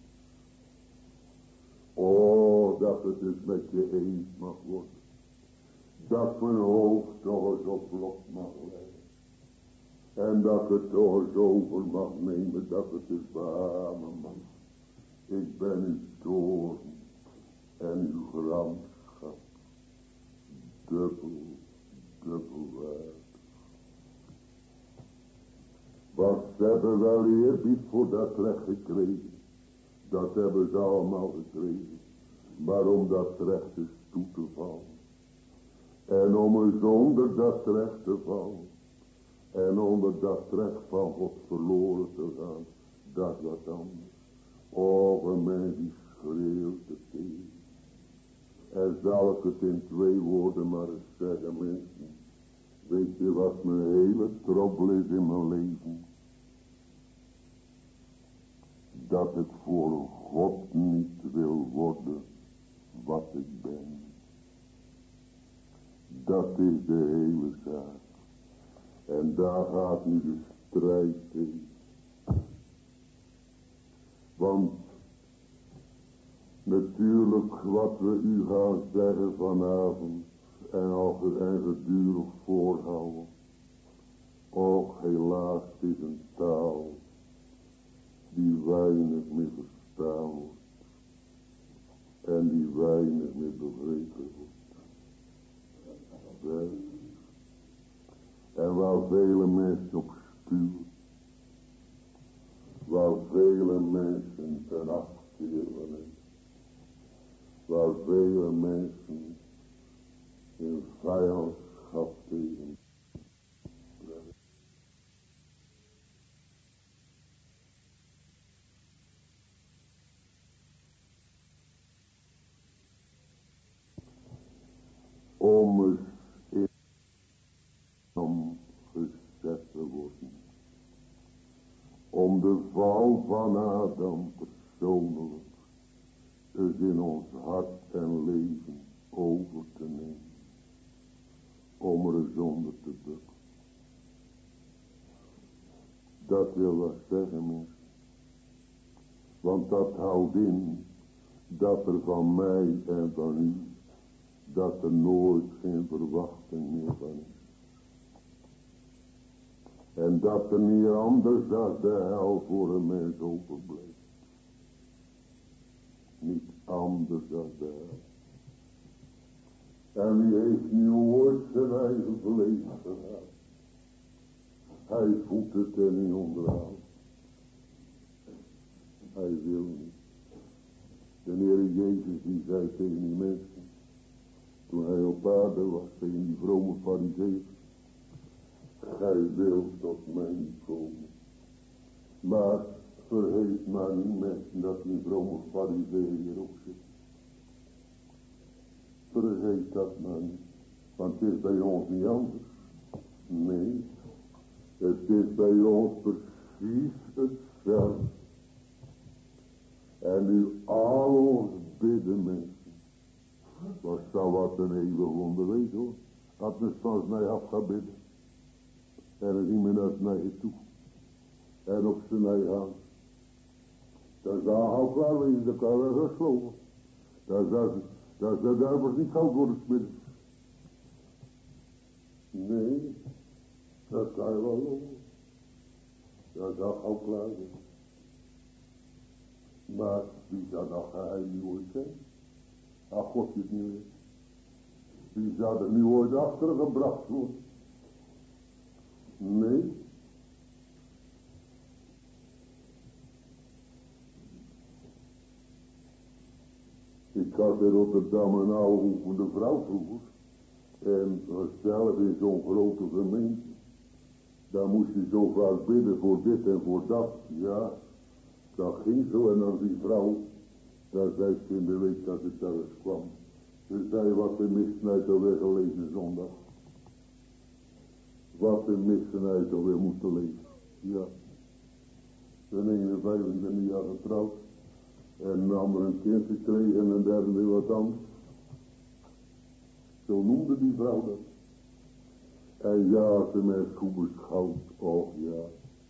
S1: Oh, dat het dus met je eens mag worden. Dat mijn hoofd toch eens op lot mag leggen. En dat het toch eens over mag nemen, dat het is behamen mag. Ik ben uw toorn en uw gramschap. Dubbel, dubbel waard. Want ze hebben wel eerbied voor dat recht gekregen. Dat hebben ze allemaal gekregen. Maar om dat recht eens toe te vallen. En om eens onder dat recht te vallen. En onder dat recht van God verloren te gaan. Dat is wat anders. Oh, een mens die schreeuwt te tegen. En zal ik het in twee woorden maar eens zeggen, mensen. Weet je wat mijn hele trobbel is in mijn leven? Dat ik voor God niet wil worden wat ik ben. Dat is de hele zaak. En daar gaat nu de strijd in. Want natuurlijk wat we u gaan zeggen vanavond en al en gedurig voorhouden. Och, helaas, het is een taal die weinig meer verstaan wordt. En die weinig meer begrepen wordt. Wel. En waar vele mensen op spuwen. Waar vele mensen ten afkeer van hebben. Waar vele mensen in vijandschap tegen. Om eens in hem gezet te worden. Om de val van Adam persoonlijk eens in ons hart en leven over te nemen. Om er eens onder te bukken. Dat wil wat zeggen, mensen. Want dat houdt in dat er van mij en van u, dat er nooit geen verwachting meer van is. En dat er niet anders dan de hel voor een mens overblijft. Niet anders dan de hel. En wie heeft nu ooit zijn eigen vlees gehad? Hij voelt het er niet onderaan. Hij wil niet. De Heer Jezus die zei tegen die mensen, toen hij op aarde was, tegen die vrome farizeeën, gij wilt tot mij niet komen. Maar vergeet maar niet mensen dat die vrome farizeeën hier ook zitten. Vergeet dat maar niet. Want het is bij ons niet anders. Nee. Het is bij ons precies hetzelfde. En nu al ons bidden mensen. Wat zou wat een eeuwig wonder wezen hoor. Dat men soms mij af gaat bidden. En dan ging men naar mij toe. En op zijn eigen hand. Dat is al klaar wezen. Dat kan wel gesloten. Dat is dat. Dat is de duivels niet goud worden smidden. Nee. Dat kan je wel lopen. Dat is al gauw klaar. Maar wie zou dat geheim nu ooit zijn? Ach, God je het niet weet. Wie zou er nu ooit achter gebracht worden? Nee. Ik had in Rotterdam een oude oefende vrouw vroeger. En zelf in zo'n grote gemeente. Daar moest je zo vaak bidden voor dit en voor dat. Ja, dat ging zo. En dan die vrouw, daar zei ze in de week dat ik daar eens kwam. Ze zei wat de missenheid alweer gelezen zondag. Wat de missenheid alweer moeten lezen. Ja. De ene vijfentwintig jaar getrouwd. En een ander een kind gekregen en een derde weer wat anders. Zo noemde die vrouw dat. En ja, ze met goed beschouwd. Och ja.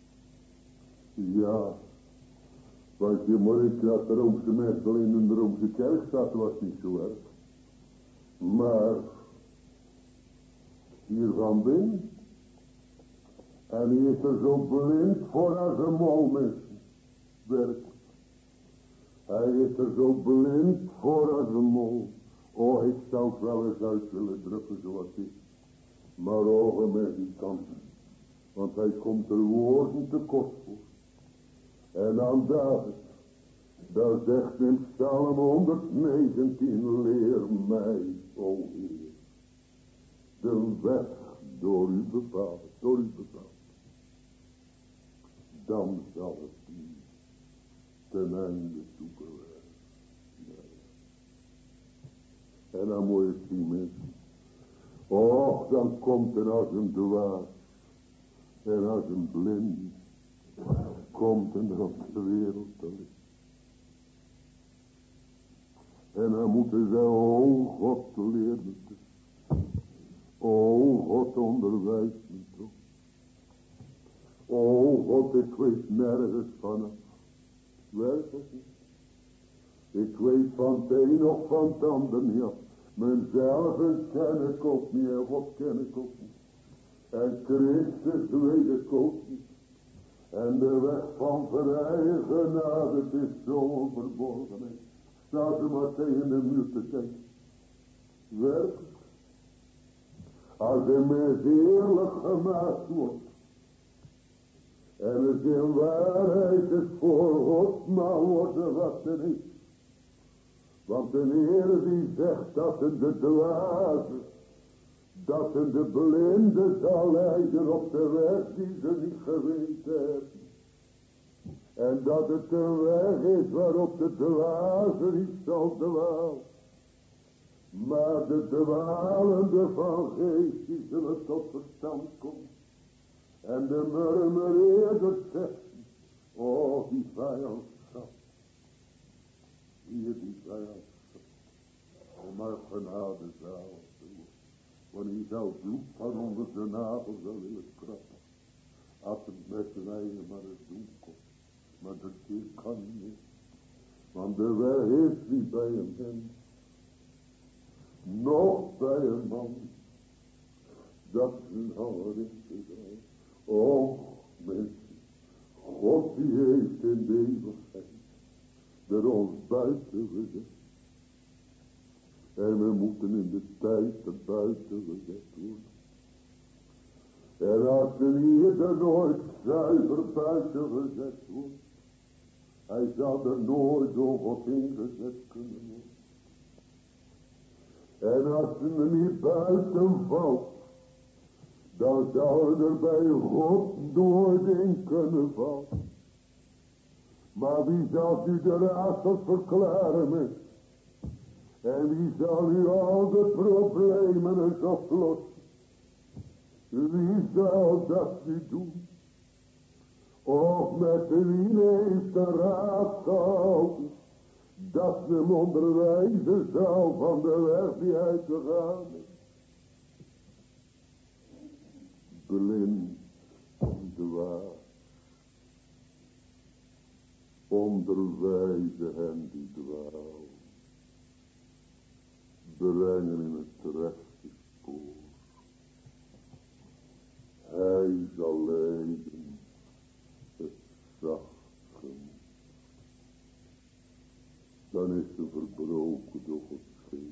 S1: Ja. Want je moet dat de Roomse mens alleen in de Roomse kerk staat, was niet zo erg. Maar hier van binnen. En hij is er zo blind voor als een mol, mensen. Werkelijk. Hij is er zo blind voor als een mol. Oh, ik zou het wel eens uit willen drukken zoals ik. Maar ogen met die kanten. Want hij komt er woorden tekort voor. En dan David. Daar zegt in Psalm honderdnegentien. Leer mij, o Heer. De weg door u bepaald. Door u bepaald. Dan zal het die ten einde toebewijzen. En dan moet je zien mensen. Och, dan komt er als een dwaas. En als een blind. Komt er op de wereld te liggen. En dan moeten ze, o God, leren. O God, onderwijs me toch. O God, ik weet nergens vanaf. Werkelijk niet. Ik weet van het een of van het ander niet af. Mijzelf ken ik ook niet en God ken ik ook niet. En Christus weet ik ook niet. En de weg van vrije genade, het is zo verborgen. Staat er maar tegen de muur te kijken. Werkelijk. Als een mens eerlijk gemaakt wordt. En het in waarheid is voor God, maar worden wat er is. Want de Heer die zegt dat het de dwaze, dat het de blinde zal leiden op de weg die ze niet geweten hebben. En dat het de weg is waarop de dwaze niet zal dwalen. Maar de dwalende van geest die zullen tot verstand komen. En de murmureerder zegt, oh die vijandschap. Hier die vijandschap. O maar genade zou. Wanneer zou bloed van onder de nagels zou willen krappen. Als het met zijn eigen maar eens doen komt. Maar dat kan niet. Want de weg is niet bij een mens. Nog bij een man. Dat zijn hanger is te zijn. Och mensen. God die heeft in de eeuwigheid. Er ons buiten gezet. En we moeten in de tijd er buiten gezet worden. En als we hier er nooit zuiver buiten gezet wordt. Hij zal er nooit door God ingezet kunnen worden. En als we niet buiten valt. Dan zou er bij God nooit in kunnen vallen. Maar wie zal u de raadsels verklaren met? En wie zal u al de problemen eens oplossen? Wie zal dat nu doen? Of met wie heeft de raad gehouden? Dat hem onderwijzen zou van de weg die hij te gaan is. Blind en dwaas. Onderwijzen hen die dwalen. Brengen in het rechte spoor. Hij zal leiden het zachte. Dan is ze verbroken door Gods geest.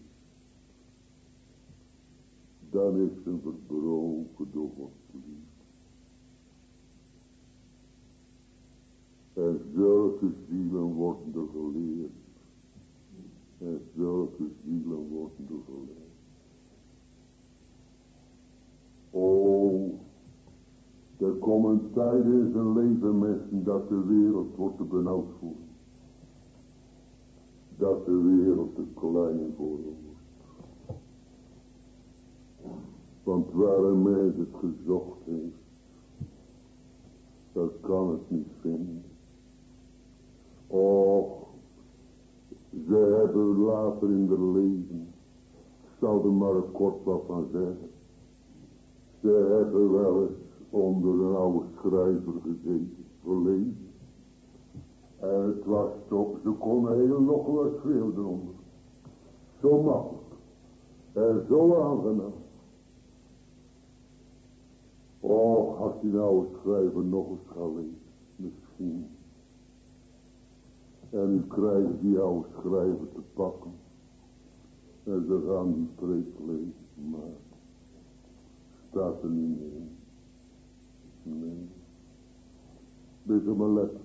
S1: Dan is ze verbroken door Gods liefde. En zulke zielen worden er geleerd. En zulke zielen worden er geleerd. O, er komen tijden in zijn leven mensen dat de wereld wordt te benauwd voor. Dat de wereld te klein voor wordt. Want waar een mens het gezocht heeft, dat kan het niet vinden. Och, ze hebben later in hun leven, ik zal er maar een kort wat van zeggen. Ze hebben wel eens onder een oude schrijver gezeten, verlezen. En het was toch, ze konden heel nog wat veel eronder. Zo makkelijk. En zo aangenaam. Och, als die oude schrijver nog eens gaat lezen, misschien. En u krijgt die oude schrijver te pakken. En ze gaan die preek lezen, maar staat er niet meer in. Nee. Beetje maar letters.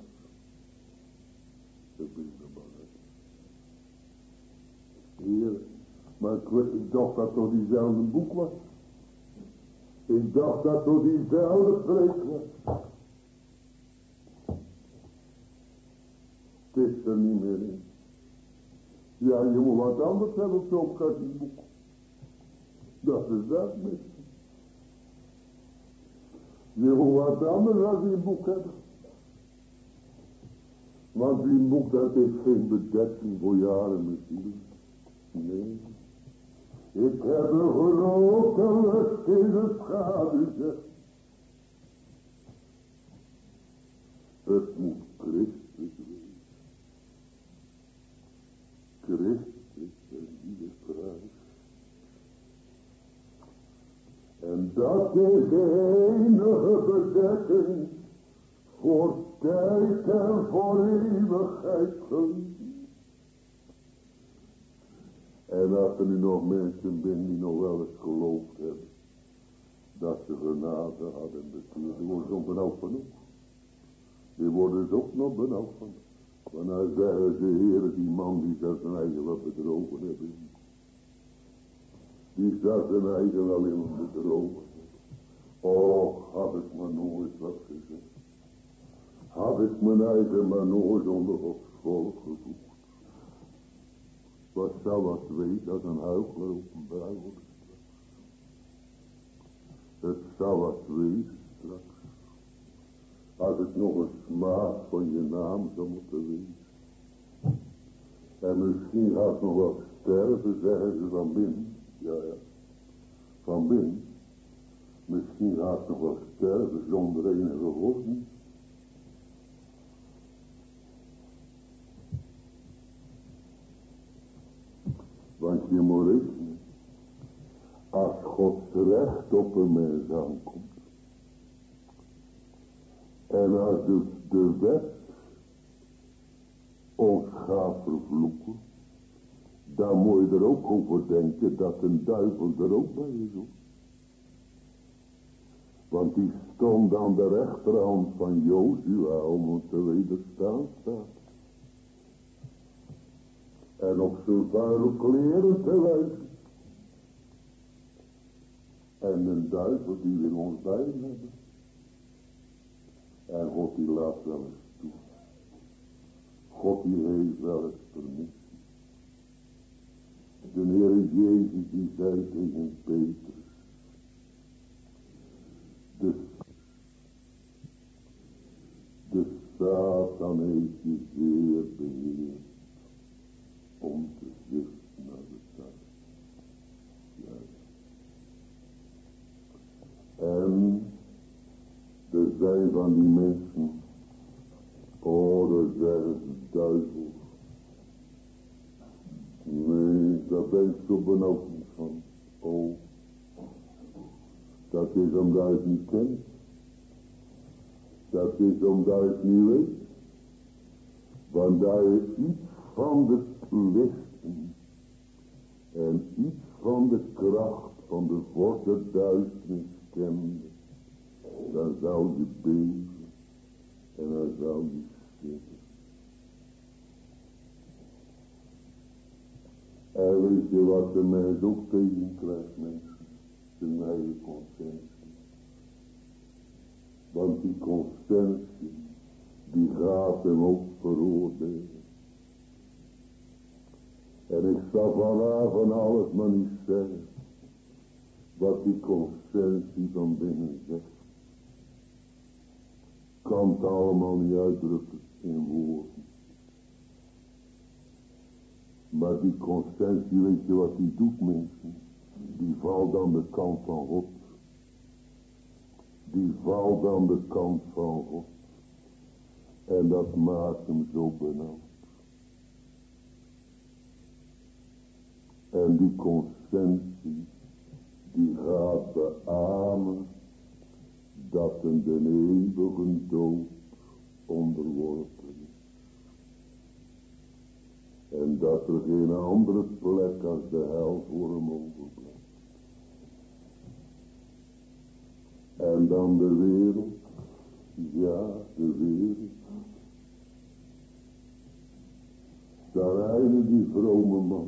S1: Dat is maar letters. Heer, maar ik, weet, ik dacht dat het diezelfde boek was. Ik dacht dat het diezelfde preek was. Het is er niet meer in. Ja, je moet wat anders hebben op zo'n boek. Dat is dat mis. Je moet wat anders als die boek hebben. Want die boek dat heeft geen bedekking voor jaren misschien. Nee. Ik heb een grote lust in het schaduw, zeg. Het moet Christus wezen. Christus en die kruis. En dat is de enige bedekking voor tijd en voor eeuwigheid geliefd. En als er nu nog mensen zijn die nog wel eens geloofd hebben dat ze genade hadden natuurlijk, die worden ook benauwd genoeg. Die worden dus ook nog benauwd van. Want dan zeggen ze, Heer, die man die zou zijn eigen wat bedrogen hebben. Die zou zijn eigen wel in bedrogen. Och, had ik maar nooit wat gezegd. Had ik mijn eigen maar nooit onder Gods volk gevoegd. Wat zou wat weten als een huichelaar openbaar wordt straks. Het zou wat weten straks. Als ik nog een smaak van je naam zou moeten weten. En misschien gaat nog wat sterven, zeggen ze van binnen. Ja, ja. Van binnen. Misschien Misschien gaat het nog wel sterven zonder enige verlossing. Want je moet rekenen, als Gods recht op een mens aankomt, en als dus de wet ons gaat vervloeken, dan moet je er ook over denken dat een duivel er ook bij is. Hoor. Want die stond aan de rechterhand van Jozua om hem te wederstaan staat. En op zijn vuile kleren te wijzen. En een duivel die wil ons bij hebben. En God die laat wel eens toe. God die heeft wel eens permissie. De Heer Jezus die zei tegen Petrus. De, de Satan heeft je zeer beheerd om te zuchten naar de tijd. Juist. En er zijn van die mensen, oh, er zijn duivels. Nee, daar ben ik zo benauwd niet van. Oh, dat is omdat je het niet kent. Dat is omdat je het niet weet. Want daar je iets van de lichten en iets van de kracht van de vorst der duisternis kende, dan zou je beven en dan zou je zitten. En weet je wat de mens ook tegen krijgt, mensen? Zijn eigen conscientie. Want die conscientie, die gaat hem ook veroordelen. En ik zal vanavond alles maar niet zeggen, wat die conscientie van binnen zegt. Kan het allemaal niet uitdrukken in woorden. Maar die conscientie, weet je wat die doet, mensen? Die valt aan de kant van God. Die valt aan de kant van God. En dat maakt hem zo benauwd. En die conscientie, die gaat beamen dat hem de eeuwige dood onderworpen is. En dat er geen andere plek als de hel voor hem overblijft. En dan de wereld. Ja, de wereld. Daar einde die vrome man.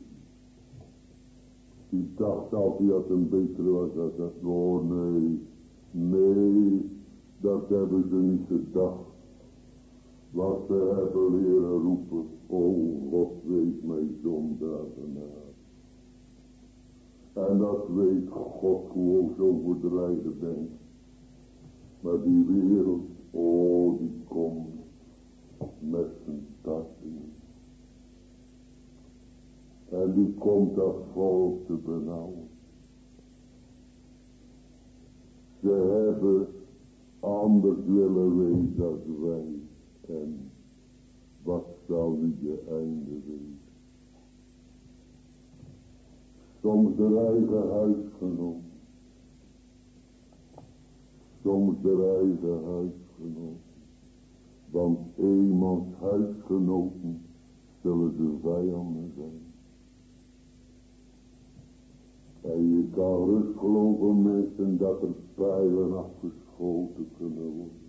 S1: Die dacht altijd dat een beter was als dat. Oh nee, nee, dat hebben ze niet gedacht. Wat ze hebben leren roepen. Oh, God weet mij zondagen na. En dat weet God gewoon zo verdrijven denkt. Maar die wereld, oh, die komt met zijn tassen. En die komt dat volk te benauwen. Ze hebben anders willen wezen als wij. En wat zal nu je einde wezen? Soms de eigen huisgenoot. Soms de eigen huisgenoot. Want eenmans huisgenoten zullen ze vijanden zijn. En je kan rust geloven, mensen, dat er pijlen afgeschoten kunnen worden.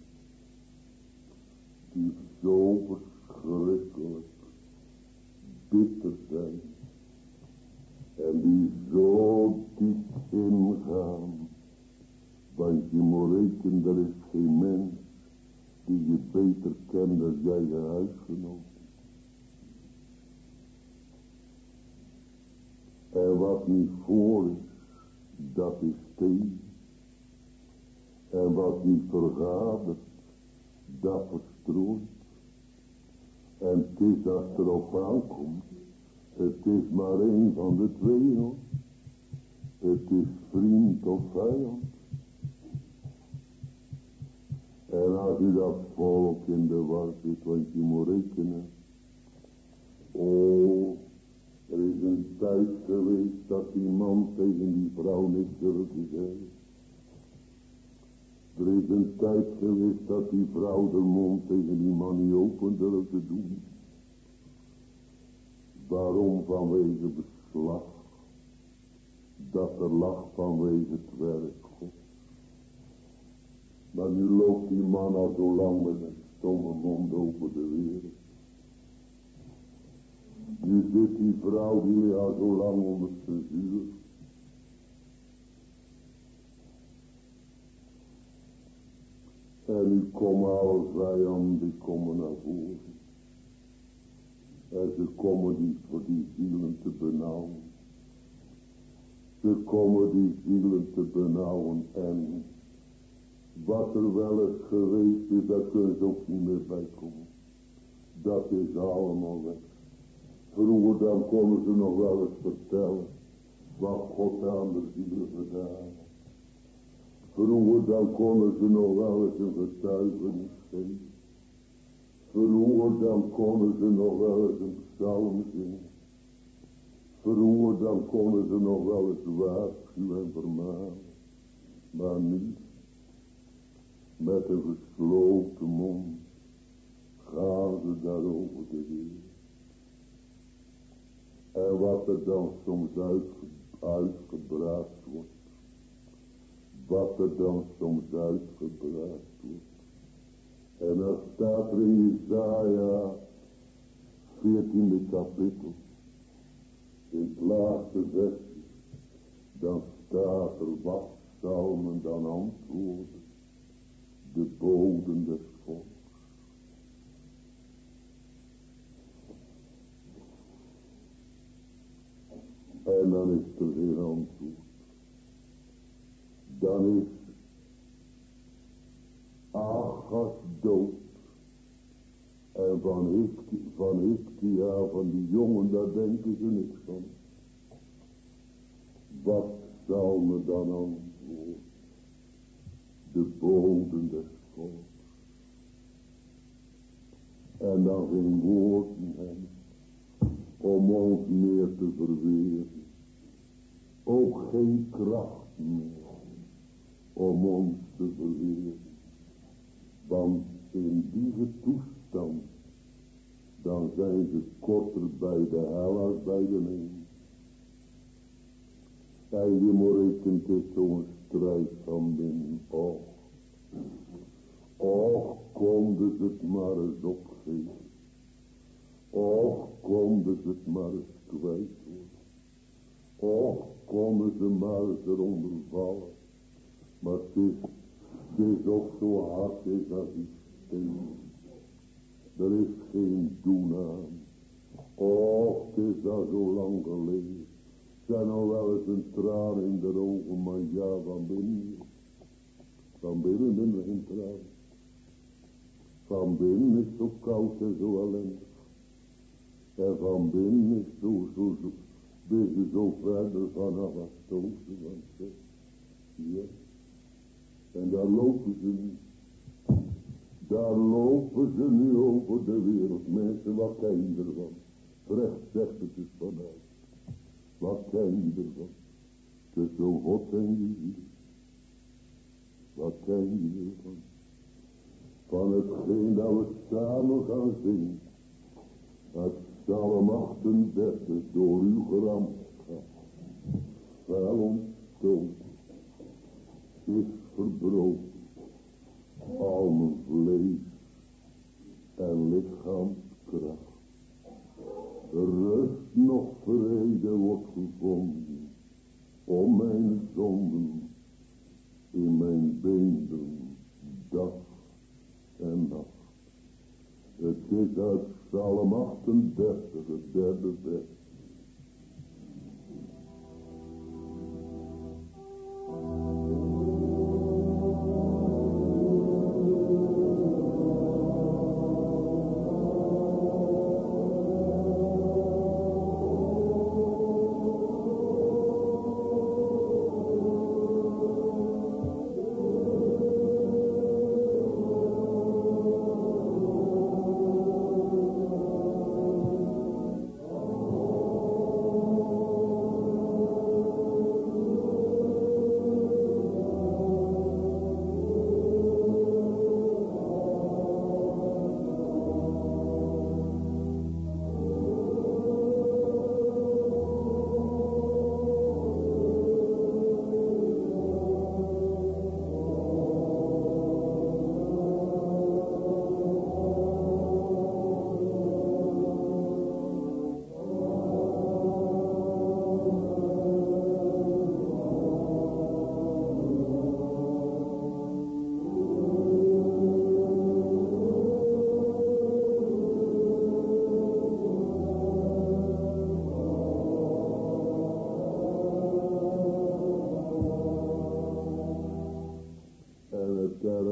S1: Die zo verschrikkelijk bitter zijn. En die zo diep ingaan. Want je moet rekenen, er is geen mens die je beter kent dan jij je huisgenoot. En wat niet voor is, dat is tegen. En wat niet vergadert, dat verstrooit. En het is als het erop aankomt, het is maar één van de twee hoor. Het is vriend of vijand. En als u dat volk in de war zit, want je moet rekenen. Oh, er is een tijd geweest dat die man tegen die vrouw niks durfde zeggen. Er is een tijd geweest dat die vrouw de mond tegen die man niet open durfde doen. Waarom? Vanwege beslag. Dat er lag vanwege het werk God. Maar nu loopt die man al zo lang met een stomme mond over de wereld. Nu zit die vrouw die al zo lang onder censuur. En nu komen alle vijanden, die komen naar voren. En ze komen die voor die zielen te benauwen. Ze komen die zielen te benauwen. En wat er wel eens geweest is, daar kunnen ze ook niet meer bij komen. Dat is allemaal weg. Vroeger dan konden ze nog wel eens vertellen wat God aan de zielen gedaan. Vroeger dan konden ze nog wel eens een getuigenis geven. Vroeger dan konden ze nog wel eens een psalm zingen. Vroeger dan konden ze nog wel eens waarschuwen en vermanen. Maar nu, met een gesloten mond, gaan ze daarover de wereld. En wat er dan soms uitge, uitgebracht wordt. Wat er dan soms uitgebracht wordt. En dan staat er in Jesaja veertiende kapitel. In het laatste versje. Dan staat er wat zal men dan antwoorden. De boden des volks. En dan is er geen antwoord. Dan is Agas dood. En van Hikkia, van Hikkia, van die jongen, daar denken ze niks van. Wat zal me dan antwoorden? De boden des volks. En dan geen woorden hebben om ons meer te verweren. Ook geen kracht meer om ons te verweren. Want in die toestand, dan zijn ze korter bij de hel als bij de hemel. En je moet rekenen, het is zo'n strijd van binnen. Och, och, konden ze het maar eens opgeven. Och, konden ze het maar eens kwijt worden. Och, konden ze maar eens eronder vallen. Maar het is, het is ook zo hard is als die steen. Er is geen doen aan. Och, het is al zo lang geleden. Zijn al wel eens een traan in de ogen, maar ja, van binnen. Van binnen ben er geen traan. Van binnen is het zo koud en zo ellendig. En van binnen is het zo, zo, zo, beetje zo verder vanaf het stoten van het. Ja. En daar lopen ze nu. Daar lopen ze nu over de wereld. Mensen, wat ken je ervan? Recht zegt het is vanuit. Wat ken je ervan? Tussen God en je ziel. Wat ken je ervan? Van hetgeen dat we samen gaan zingen. Het Psalm achtendertig door uw gramschap. Wel ontstoten. Is verbroken. Al mijn vlees en lichaamskracht. Rust nog vrede wordt gevonden om mijn zonden in mijn beenderen dag en nacht. Het is uit Psalm achtendertig, het derde vers.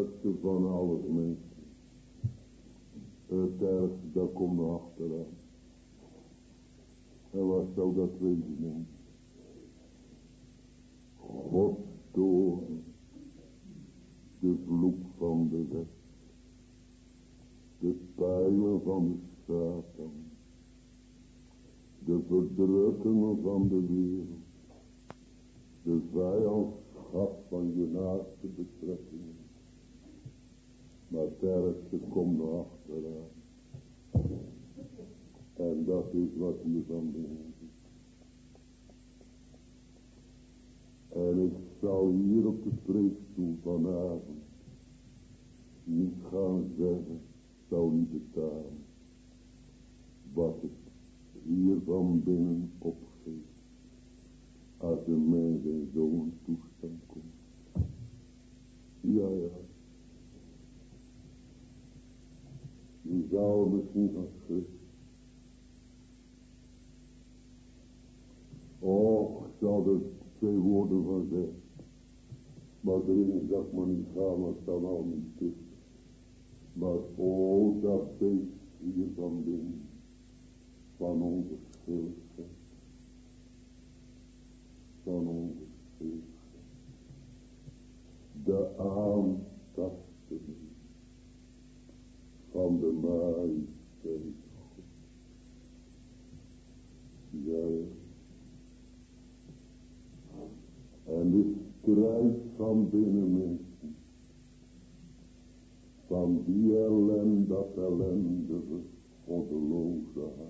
S1: ergste van alles, mensen. Het ergste, dat komt er achteraan. En wat zou dat wezen, mensen? God toorn, de vloek van de wet, de pijlen van de Satan, de verdrukkingen van de wereld, de vijandschap van je naaste betrekkingen. Maar het ergste komt nog achteraan. En dat is wat hier van binnen zit. En ik zal hier op de preekstoel vanavond niet gaan zeggen, zou niet bestaan, wat het hier van binnen opgeeft. Als een mens in zo'n toestand komt. Ja, ja. Je zou er misschien van schrikken. Och, ik zal er twee woorden van zeggen. Maar erin zag maar niet gaan, maar het dan al niet tussen. Maar oh, dat beest hier van binnen, van onverschilligheid. Van onverschilligheid. De aantasting van de majesteit God. Ja, ja. En de strijd van binnen mensen. Van die ellende, dat ellendige, goddeloze hart.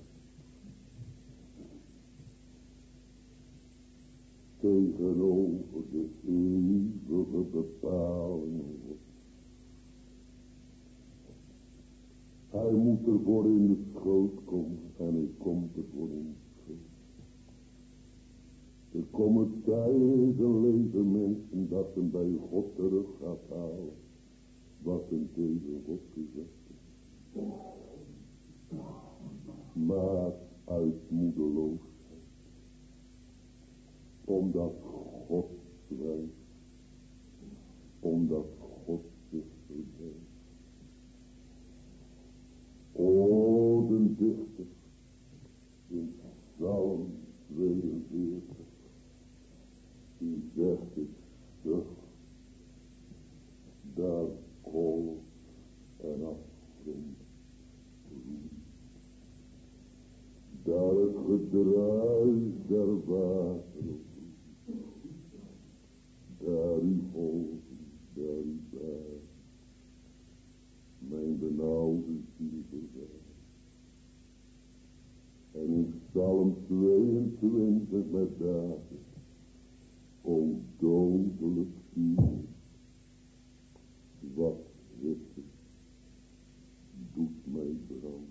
S1: Tegenover de eeuwige bepalingen. Hij moet ervoor in de schoot komen en hij komt ervoor in de schoot. Er komen tijden in zijn leven, mensen, dat hem bij God terug gaat halen. Wat hem tegen God gezegd is. Maar uit moedeloosheid. Omdat God zwijgt. Omdat God zich verbergt. O, de dichter in Psalm tweeënveertig. Die zegt ik terug. Daar kool en afgrond roem. Daar het gedruis der wateren. Daar uw golven, daar uw berg. Mijn benauwde ziel verwerkt. En in Psalm tweeëntwintig met David. O dodelijk uur. Wat hitte doet mij branden.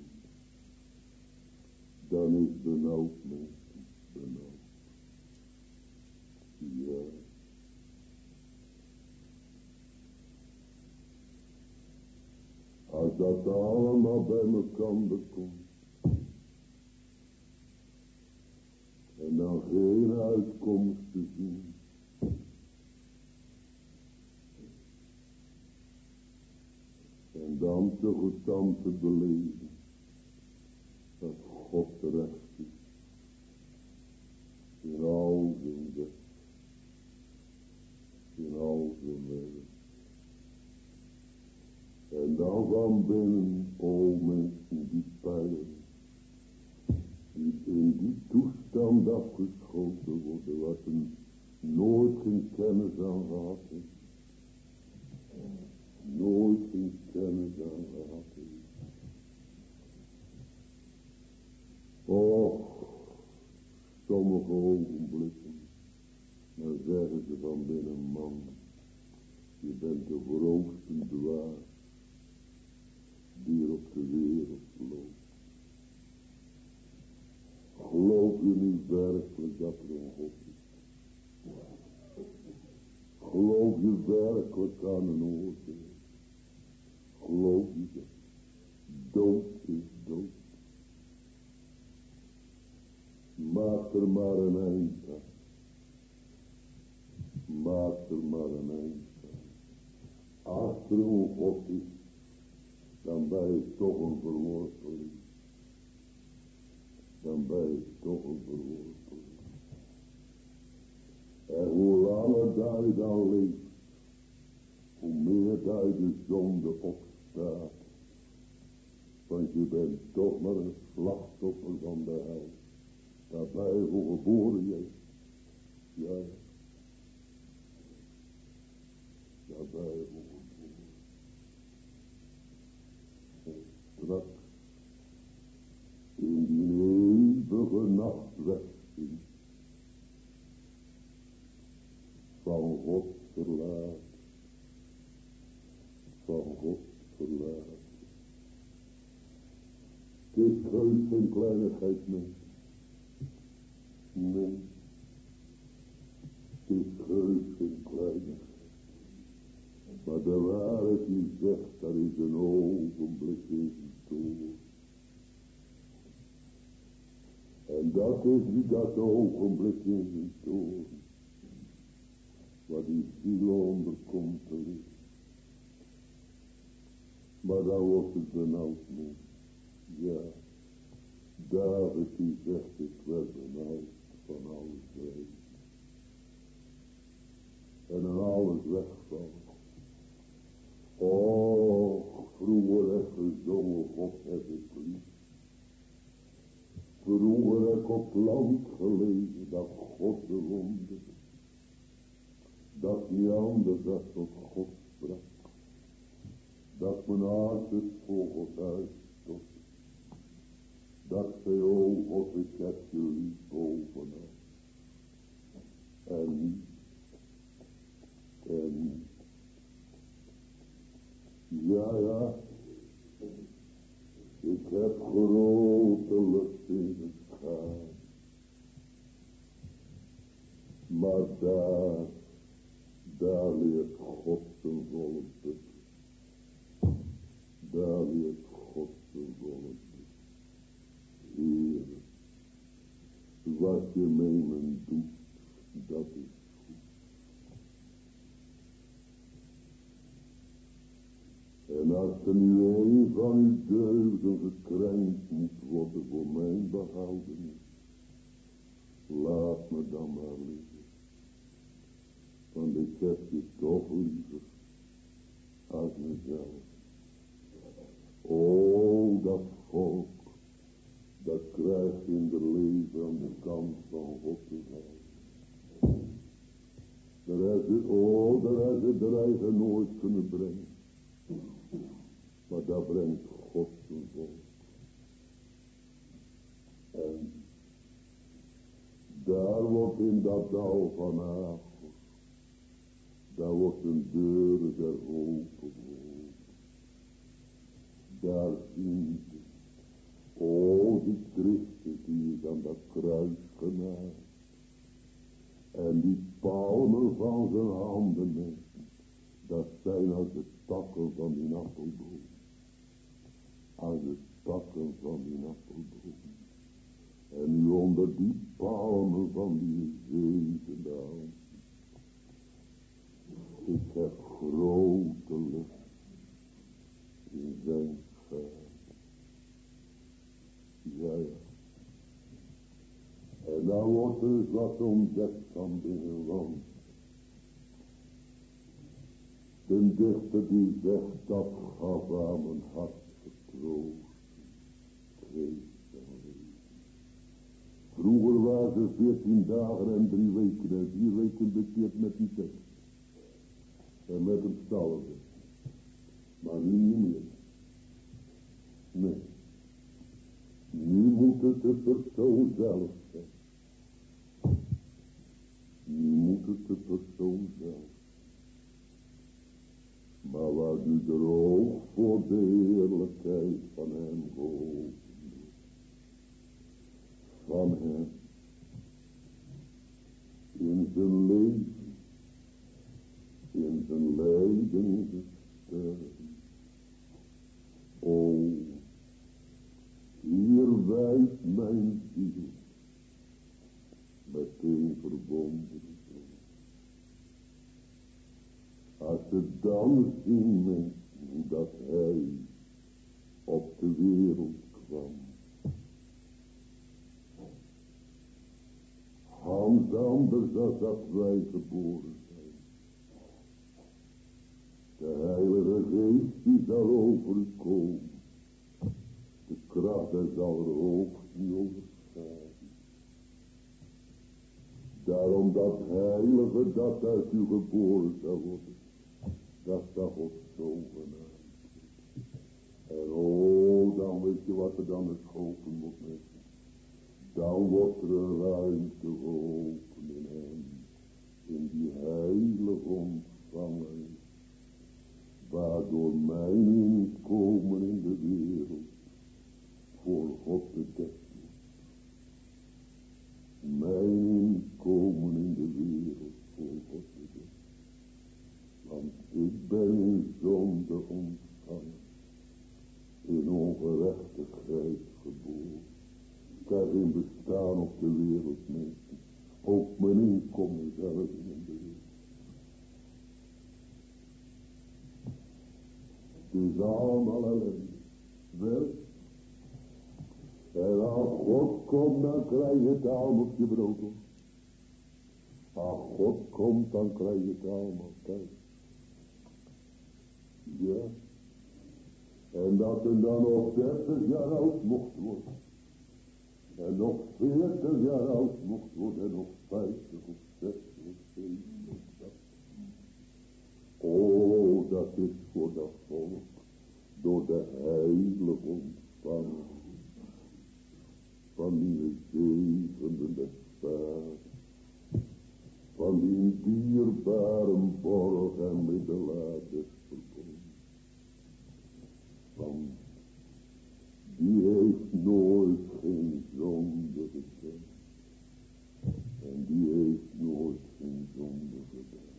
S1: Dan is benauwd mensen, benauwd. Ja. Als dat allemaal bij elkaar komt. En dan geen uitkomst te zien. En dan toch het dan te beleven. Dat God terecht is. In al zijn wet. In al zijn werk. En dan van binnen, o mensen, die pijlen. Die in die toestand afgeschoten worden. Wat een nooit geen kennis aan gehad heeft. Nooit geen kennis aan gehad heeft. Och, sommige ogenblikken, dan zeggen ze van binnen, man, je bent de grootste dwaas die er op de wereld loopt. Geloof je nu werkelijk dat er een God is? Geloof je werkelijk aan een oordeel? Geloof je dat? Dood is dood. Maak er maar een eind aan. Maak er maar een eind aan. Als er een God is, dan ben je toch een verworpeling. Dan ben je toch een verworpeling. En hoe langer dat je dan leeft, hoe meer dat je de zonde opstaat. Want je bent toch maar een slachtoffer van de hel. Daar ben je voor geboren, Jezus. Ja, ja. Daar ben je voor geboren. En straks in die eeuwige nacht wegzien. Van God verlaat. Van God verlaat. Het is heus geen kleinigheid meer. Nee. Het is heus geen kleinigheid. Maar de waarheid die zegt, dat is een ogenblik in door. En dat is niet dat ogenblik in door. Waar die ziel onderkomt te liggen. Maar dan wordt het benauwd mee. Ja, David die zegt, ik werd benauwd van alles weg. En aan alles wegvallen. Oh, vroeger heb ik gezongen, God heb ik lief. Vroeger heb ik op land gelezen, dat God bewonderde. Dat niet anders dat tot God sprak. Dat mijn hart het voor God uitstort. Dat zei, oh God, ik heb je lief bovenaf. En niet, en niet. Ja, ja, ik heb grote lust in het gaan. Maar daar, daar leert God zijn volk dus. Daar leert God zijn volk dus. Heer, wat je mee me doet, dat is goed. En als er nu een van uw deugden gekrenkt moet worden voor mijn behoudenis, laat me dan maar liggen. Want ik heb je toch liever als mezelf. O, dat volk, dat krijgt in de leven aan de kant van God te zijn. Daar hebben ze, oh, daar hebben ze de eigen nooit kunnen brengen. Maar dat brengt God zijn volk. En daar wordt in dat dal van Achor, daar wordt een deur der hoop geopend. Daar zien ze, o, die Christus die is aan dat kruis genageld. En die palmen van zijn handen neemt, dat zijn als de takken van die appelboom. Als de takken van die appelboom. En nu onder die palmen van die zevende hand. Ik heb grote lust in zijn schaar. Ja, ja. En dan wordt er eens wat ontdekt van binnenland. De dichter die zegt, dat gaf aan mijn hart vertroost. Vroeger waren ze veertien dagen en drie weken en vier weken bekeerd met die tekst. En met een stalde. Maar nu niet meer. Nee. Nu moet het de persoon zelf zijn. Nu moet het de persoon zelf. Maar waar nu de oog voor de heerlijkheid van hem geopend wordt. Van hem. In zijn leven. In zijn lijden gesterven. O, hier wijdt mijn ziel meteen verbonden. Als ze dan zien mensen dat hij op de wereld kwam. Hans anders als dat wij geboren zijn. De Heilige Geest die zal over u komen. De kracht er zal er hoogst niet overschrijden. Daarom dat Heilige dat uit u geboren zal worden. Dat zal God zo genade. En oh, dan weet je wat er dan geschopen moet mensen. Dan wordt er een ruimte geopend in hem. In die heilige ontvangen. Waardoor mijn inkomen in de wereld voor God bedekt wordt. Mijn inkomen in de wereld voor God bedekt. Want ik ben in zonde ontvangen. In ongerechtigheid geboren. Ik heb geen bestaan op de wereld, mensen. Ook mijn inkomen zelf in de wereld. Het is allemaal alleen. Wel. En als God komt, dan krijg je het allemaal op je brood. Als God komt, dan krijg je het allemaal thuis. Ja. En dat er dan nog dertig jaar oud mocht worden. En nog veertig jaar oud mocht worden. En nog vijftig of zestig of zeventig. Oh, dat is voor dat volk. Door de heilige ontvangen. Van die zevende des vaders. Van die dierbare borg en middelaar des verbonds. Want die heeft nooit geen zonde gedaan. En die heeft nooit geen zonde gedaan.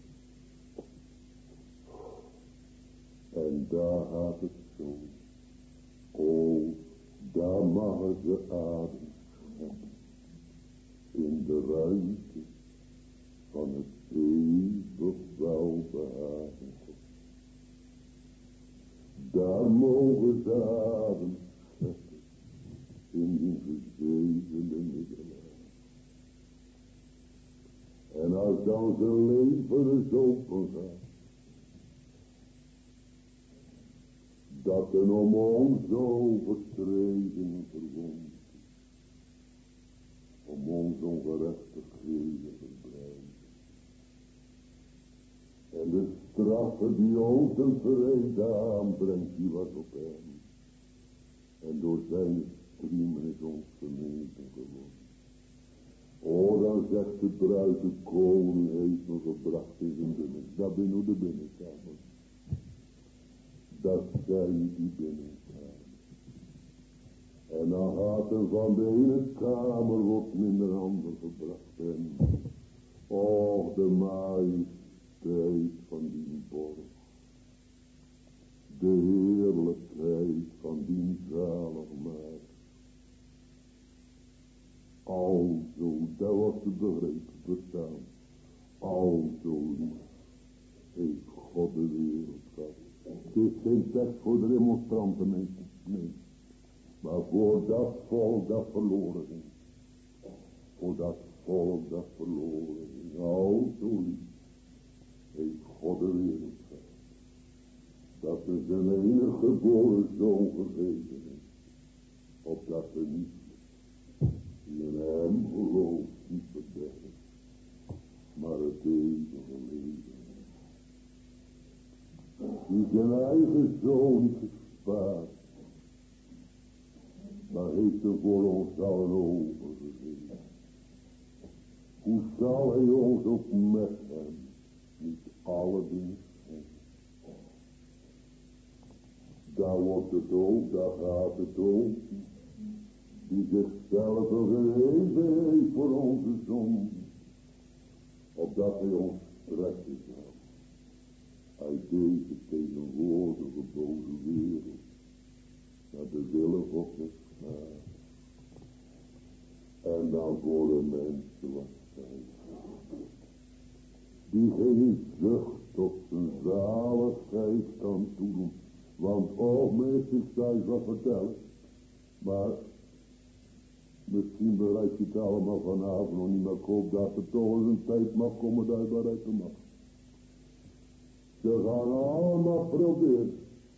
S1: En daar gaat het zo. Oh, daar mag ze adem scheppen. In de ruimte van het eeuwig welbehagen God. Daar mogen ze adem scheppen. In die gezegende middelaar. En als dan zijn leven eens open gaat. Dat er om onze overtredingen verwond is. Om onze ongerechtigheden verbreiden. En de straffe die ons een vrede aanbrengt, die was op hem. En door zijn striemen is ons vernemen geworden. O, dan zegt de bruid, de koning heeft me gebracht in zijn binnen. Dat ben nu de binnenkamer. Dat zijn die binnenkamer. En dan gaat er van de ene kamer wordt in de andere gebracht. En oh, de majesteit van die borg. De heerlijkheid van die zaligmaker. Alzo, dat was het begrip verstaan. Alzo lief heeft God de wereld gehad. Het is geen tekst voor de demonstranten mensen, nee. Maar voor dat volk dat verloren is. Voor dat volk dat verloren is. Alzo lief heeft God de wereld gehad. Dat er zijn enige geboren zoon gegeven is. Opdat er niet die in hem gelooft niet verderven, maar het eeuwige leven. Die zijn eigen zoon gespaard, maar heeft er voor ons allen overgegeven. Hoe zal hij ons ook met hem niet alle dingen schenken? Daar wordt het ook, daar gaat het ook. Die zichzelf gegeven heeft voor onze zonde. Opdat hij ons strekken zou. Uit deze tegenwoordige boze wereld. Naar de wille Gods gaat. En dan voor de mensen wat zij. Die geen zucht tot zijn zaligheid kan toedoen. Want, oh meester, ik zou je wat vertellen. Maar, misschien bereik je het allemaal vanavond nog niet, maar ik hoop dat er toch eens een tijd mag komen dat je bereiken mag. Ze gaan allemaal proberen.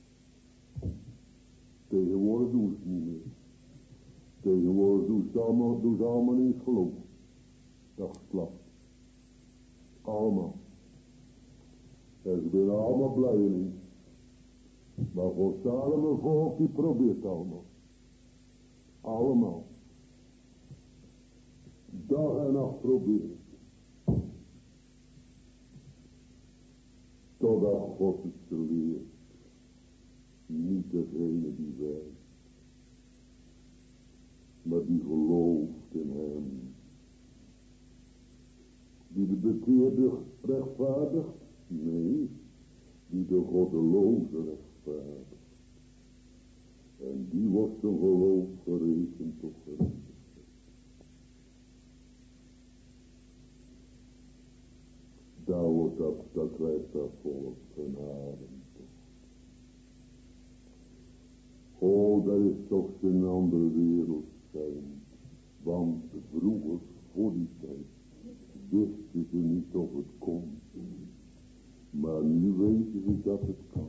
S1: Tegenwoordig doen ze het niet meer. Tegenwoordig doen ze allemaal, doen ze allemaal in het geloof. Dat geslacht. Allemaal. En ze zijn allemaal blij in. Maar voor Salome volk die probeert allemaal. Allemaal. Dag en nacht proberen. Totdat God het leert. Niet degene die wijst. Maar die gelooft in hem. Die de bekeerde rechtvaardigt? Nee. Die de goddeloze rechtvaardigt. En die wordt zijn geloof gerekend tot gerechtigheid. Daar wordt dat, dat krijgt dat volk genade. Oh, dat is toch een andere wereld zijn. Want vroeger, voor die tijd, wisten ze niet of het kon. Maar nu weten ze dat het kan.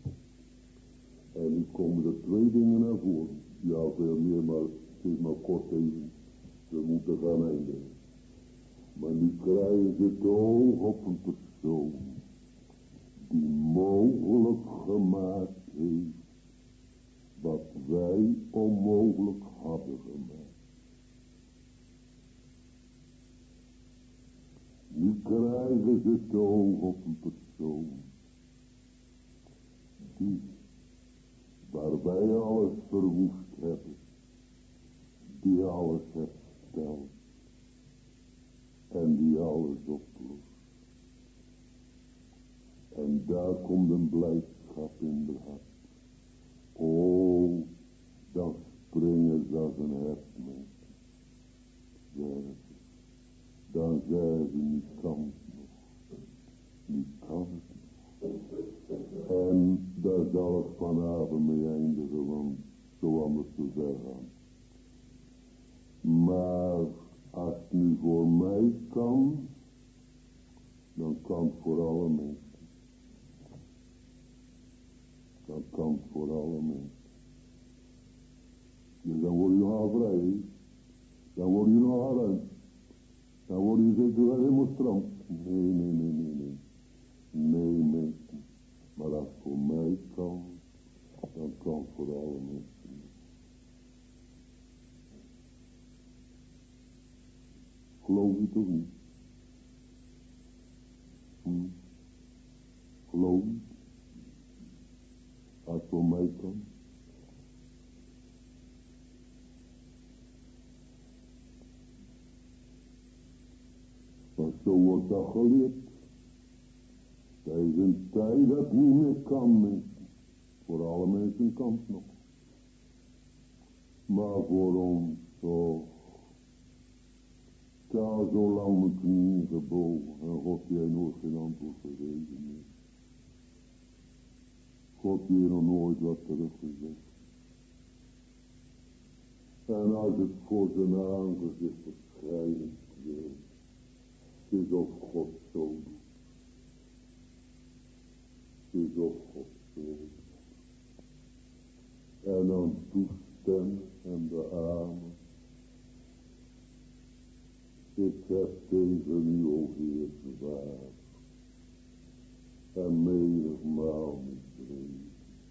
S1: En nu komen er twee dingen naar voren. Ja, veel meer, maar het is maar kort even. We moeten gaan eindigen. Maar nu krijgen ze het oog op een persoon die mogelijk gemaakt heeft wat wij onmogelijk hadden gemaakt. Nu krijgen ze het oog op een persoon die, waar wij alles verwoest hebben, die alles herstelt en die alles oplost. En daar komt een blijdschap in de hart. Oh, dan springen ze als een hertmens. Dan zeggen ze, niet kan het nog. Niet kan het nog. En daar zal ik vanavond mee eindigen, want zo anders te ver gaan. Maar als het nu voor mij kan, dan kan het voor alle mensen. Dan kan het voor alle mensen. Dus dan word je nogal vrij. Dan word je nogal ruim. Dan word je zeker wel demonstrant. Nee, nee, nee, nee, nee. Nee, mensen. Maar als het voor mij kan, dan kan het voor alle mensen. Geloof je toch niet? Hm? Geloof je? Als het voor mij kan. Want zo wordt dat geleerd. Er is een tijd dat het niet meer kan, mensen. Voor alle mensen kan het nog. Maar voor ons toch. Sta zo lang mijn knieën gebogen. En God jij nooit geen antwoord gegeven heeft. God jij nog nooit wat teruggezegd. En als het voor zijn aangezicht verschijnen wil. Het is of God zo doet. Het is of God zo doet. En dan toestemmen en beamen. Ik heb tegen u, o Heer, zwaar. En menigmaal misdreven.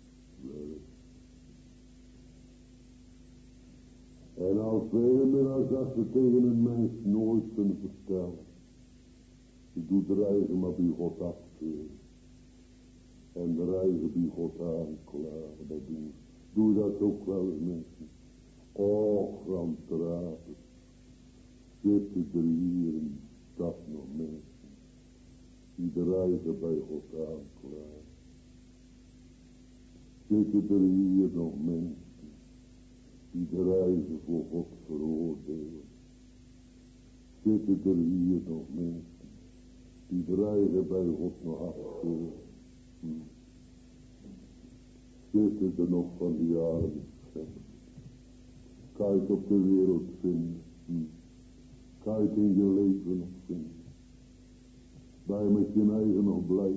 S1: En als vele minnaars dat ze tegen een mens nooit kunnen vertellen. Je doet de reizen maar bij God afkeuren. En de reizen bij God aanklagen, dat doen ze. Doe dat ook wel eens, mensen. Och, randtrapen. Zitten er hier in de stad nog mensen. Die de reizen bij God aanklagen. Zitten er hier nog mensen. Die de reizen voor God veroordelen. Zitten er hier nog mensen. die dreigen bij God nog af. Hm. Zitten er nog van die jaren scheppen. Kijk op de wereld vinden. Hm. Kijk in je leven nog vinden. Ben je met je eigen nog blij?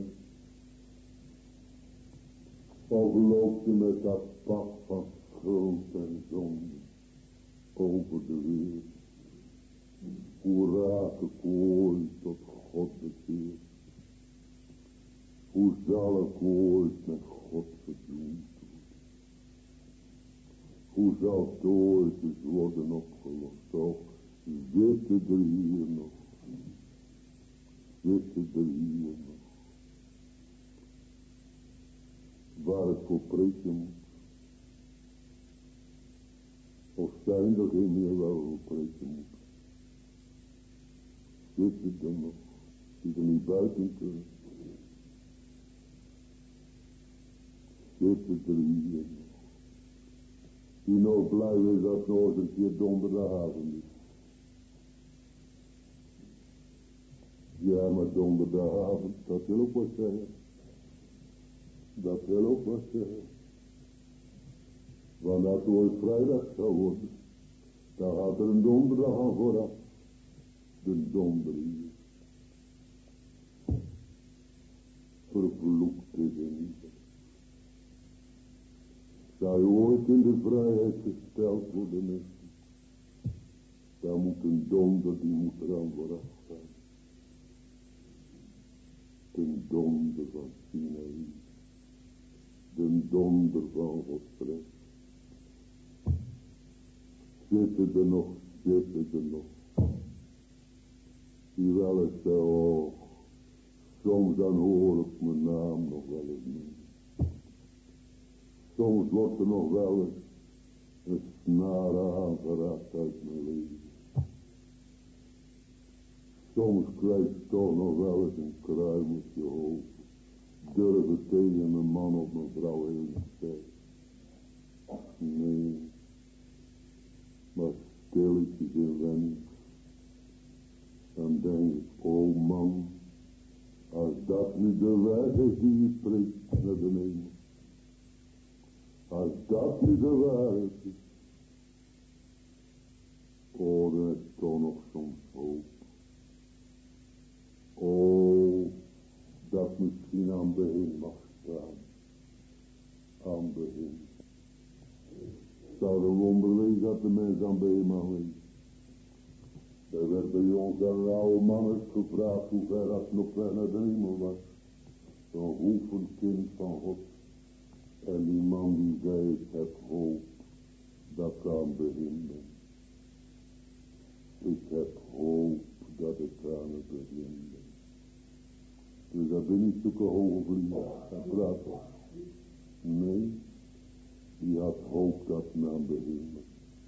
S1: Of loop je met dat pad van schuld en zonde over de wereld? Hoe raak ik ooit tot God bekeerd? Hoe zal ik ooit met God verzoend worden? Hoe zal het ooit eens worden opgelost? Of zitten er hier nog? Zitten er hier nog? Waar ik voor preken moet? Of zijn er geen meer waar we voor preken moeten? Zitten er nog? Die er niet buiten kunnen? Zitten er hier nog? Die nog blij is dat het nog eens een keer donderdagavond is. Ja, maar donderdagavond, dat wil ook wat zeggen. Dat wil ook wat zeggen. Want als het ooit vrijdag zou worden, dan gaat er een donderdag aan vooraf. De donder hier. Vervloekt is er niet. Zou je ooit in de vrijheid gesteld worden, dan moet een donder, die moet er aan vooraf staan. De donder van Sinaï. De donder van Gods recht. Zitten er nog, zitten er nog. Die wel eens zei, oh, soms dan hoor ik mijn naam nog wel eens niet. Soms wordt er nog wel eens een snare aangeraakt uit mijn leven. Soms krijg ik toch nog wel eens een kruimeltje hoofd. Durf ik tegen mijn man of mijn vrouw heel niet zeggen. Nee. Maar stilletjes in wens. Dan denk ik, oh man. Als dat nu de weg is die je spreekt naar de hemel. Als dat nu de waarheid is. Oh, dan is toch nog soms hoop. Oh, dat misschien aan begin mag staan. Aan begin. Zou een wonder wezen dat de mens aan begin mag wezen. Er werd bij ons een oude man gevraagd hoe ver dat nog weg naar de hemel was. Een hoeveel kind van God. En die man die zei, ik heb hoop dat ik aan begin ben. Ik heb hoop dat ik aan het begin ben. Dus dat ben niet zo'n hoge vlieger. Dat praat toch. Nee, die had hoop dat hij aan begin ben.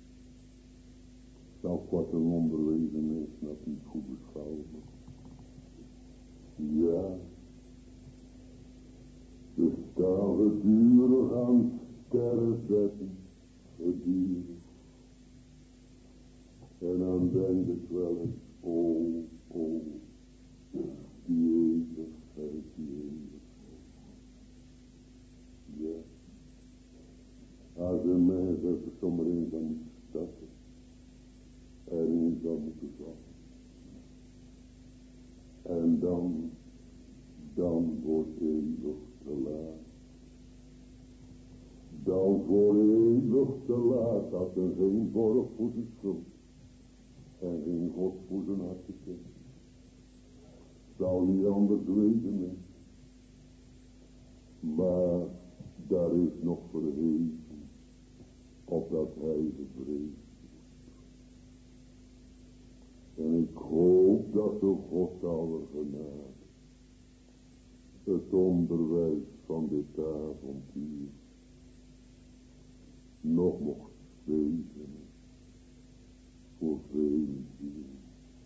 S1: Zou wat een onderwezen is, dat niet goed beschouwen. Ja. We staan gedurig aan sterrenzetten, gedurig. En dan denk ik wel eens, oh, oh, die eeuwigheid, die eeuwigheid. Ja. Als een mens even zomaar in zou moeten stappen, erin zou moeten zakken. En dan, dan wordt eeuwig te laat. Dan voor eeuwig te laat, dat er geen borg voor de schuld en geen God voor zijn hart te kennen. Zou niet anders weten, nee. Maar daar is nog verheven, opdat hij gevreesd wordt. En ik hoop dat de God aller genade het onderwijs van dit avontuur nog mocht zegenen voor vele zielen.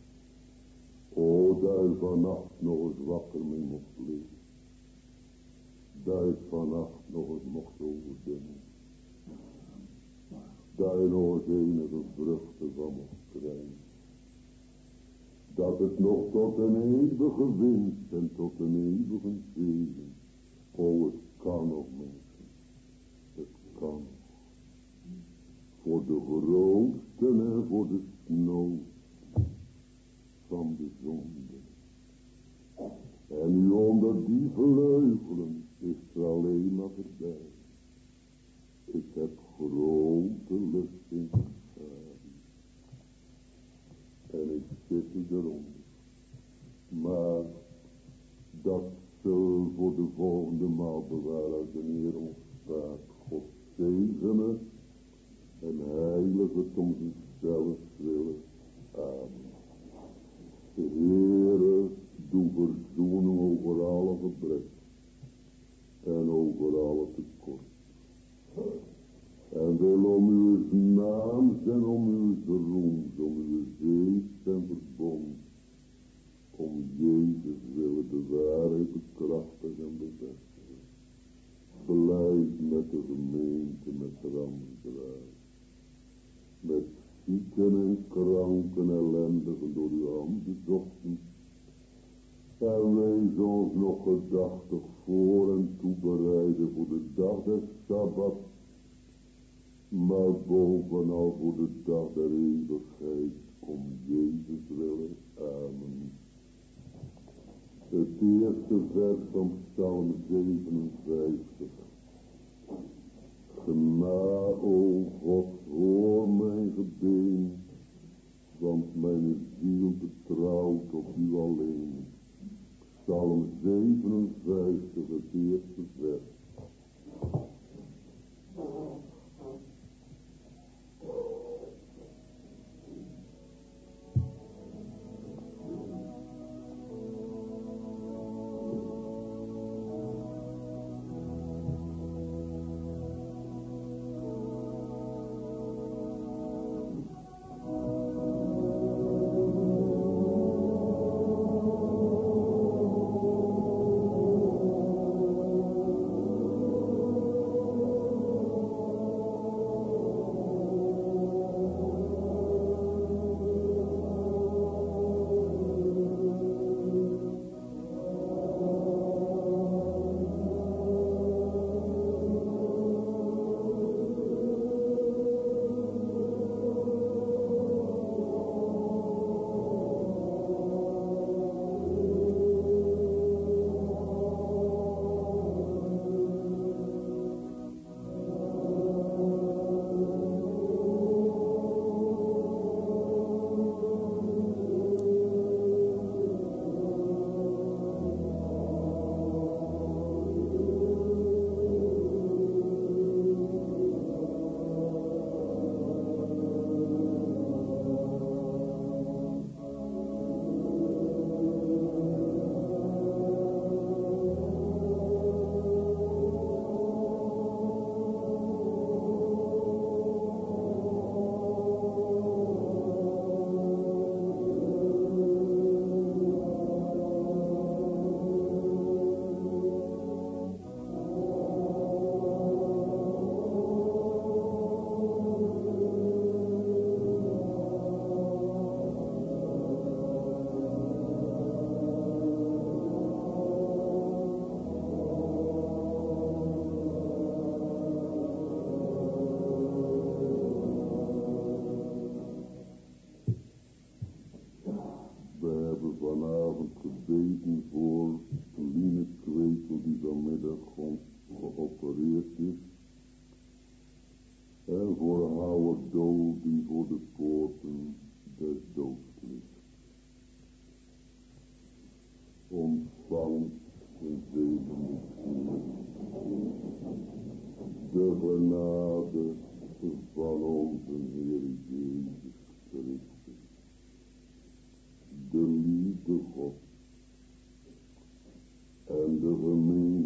S1: O, daar je vannacht nog eens wakker mee mocht liggen. Daar je vannacht nog eens mocht overdenken. Daar je nog eens enige vruchten van mocht krijgen. dat het nog tot een eeuwige winst en tot een eeuwige zegen. O, het kan nog, mensen. Het kan nog. Voor de grootsten en voor de snow van de zonde. En nu onder die vleugelen is er alleen maar voorbij. Ik heb grote lust in het schaduw. En ik zit eronder. Maar dat zul voor de volgende maal bewaren als de Heer ons staat. God zegene en heilige het om zichzelf willen. Amen. De Heere doe verzoening over alle gebrek en over alle tekort. En wil om uw naam en om uw roem, om uw geest en verbond, om Jezus willen de waarheid bekrachtigen en bevestigen. Beleid met de gemeente, met de ramsdraad, met zieken en kranken, ellendigen door uw hand bezochten. En wees ons nog gedachtig voor en toebereiden voor de dag des Sabbat, maar bovenal voor de dag der eeuwigheid, om Jezus willen. Amen. Het eerste vers van Psalm zevenenvijftig. Gena, o God, hoor mijn gebeden, want mijn ziel betrouwt op u alleen. Psalm zevenenvijftig, het eerste vers. De liefde God en de gemeente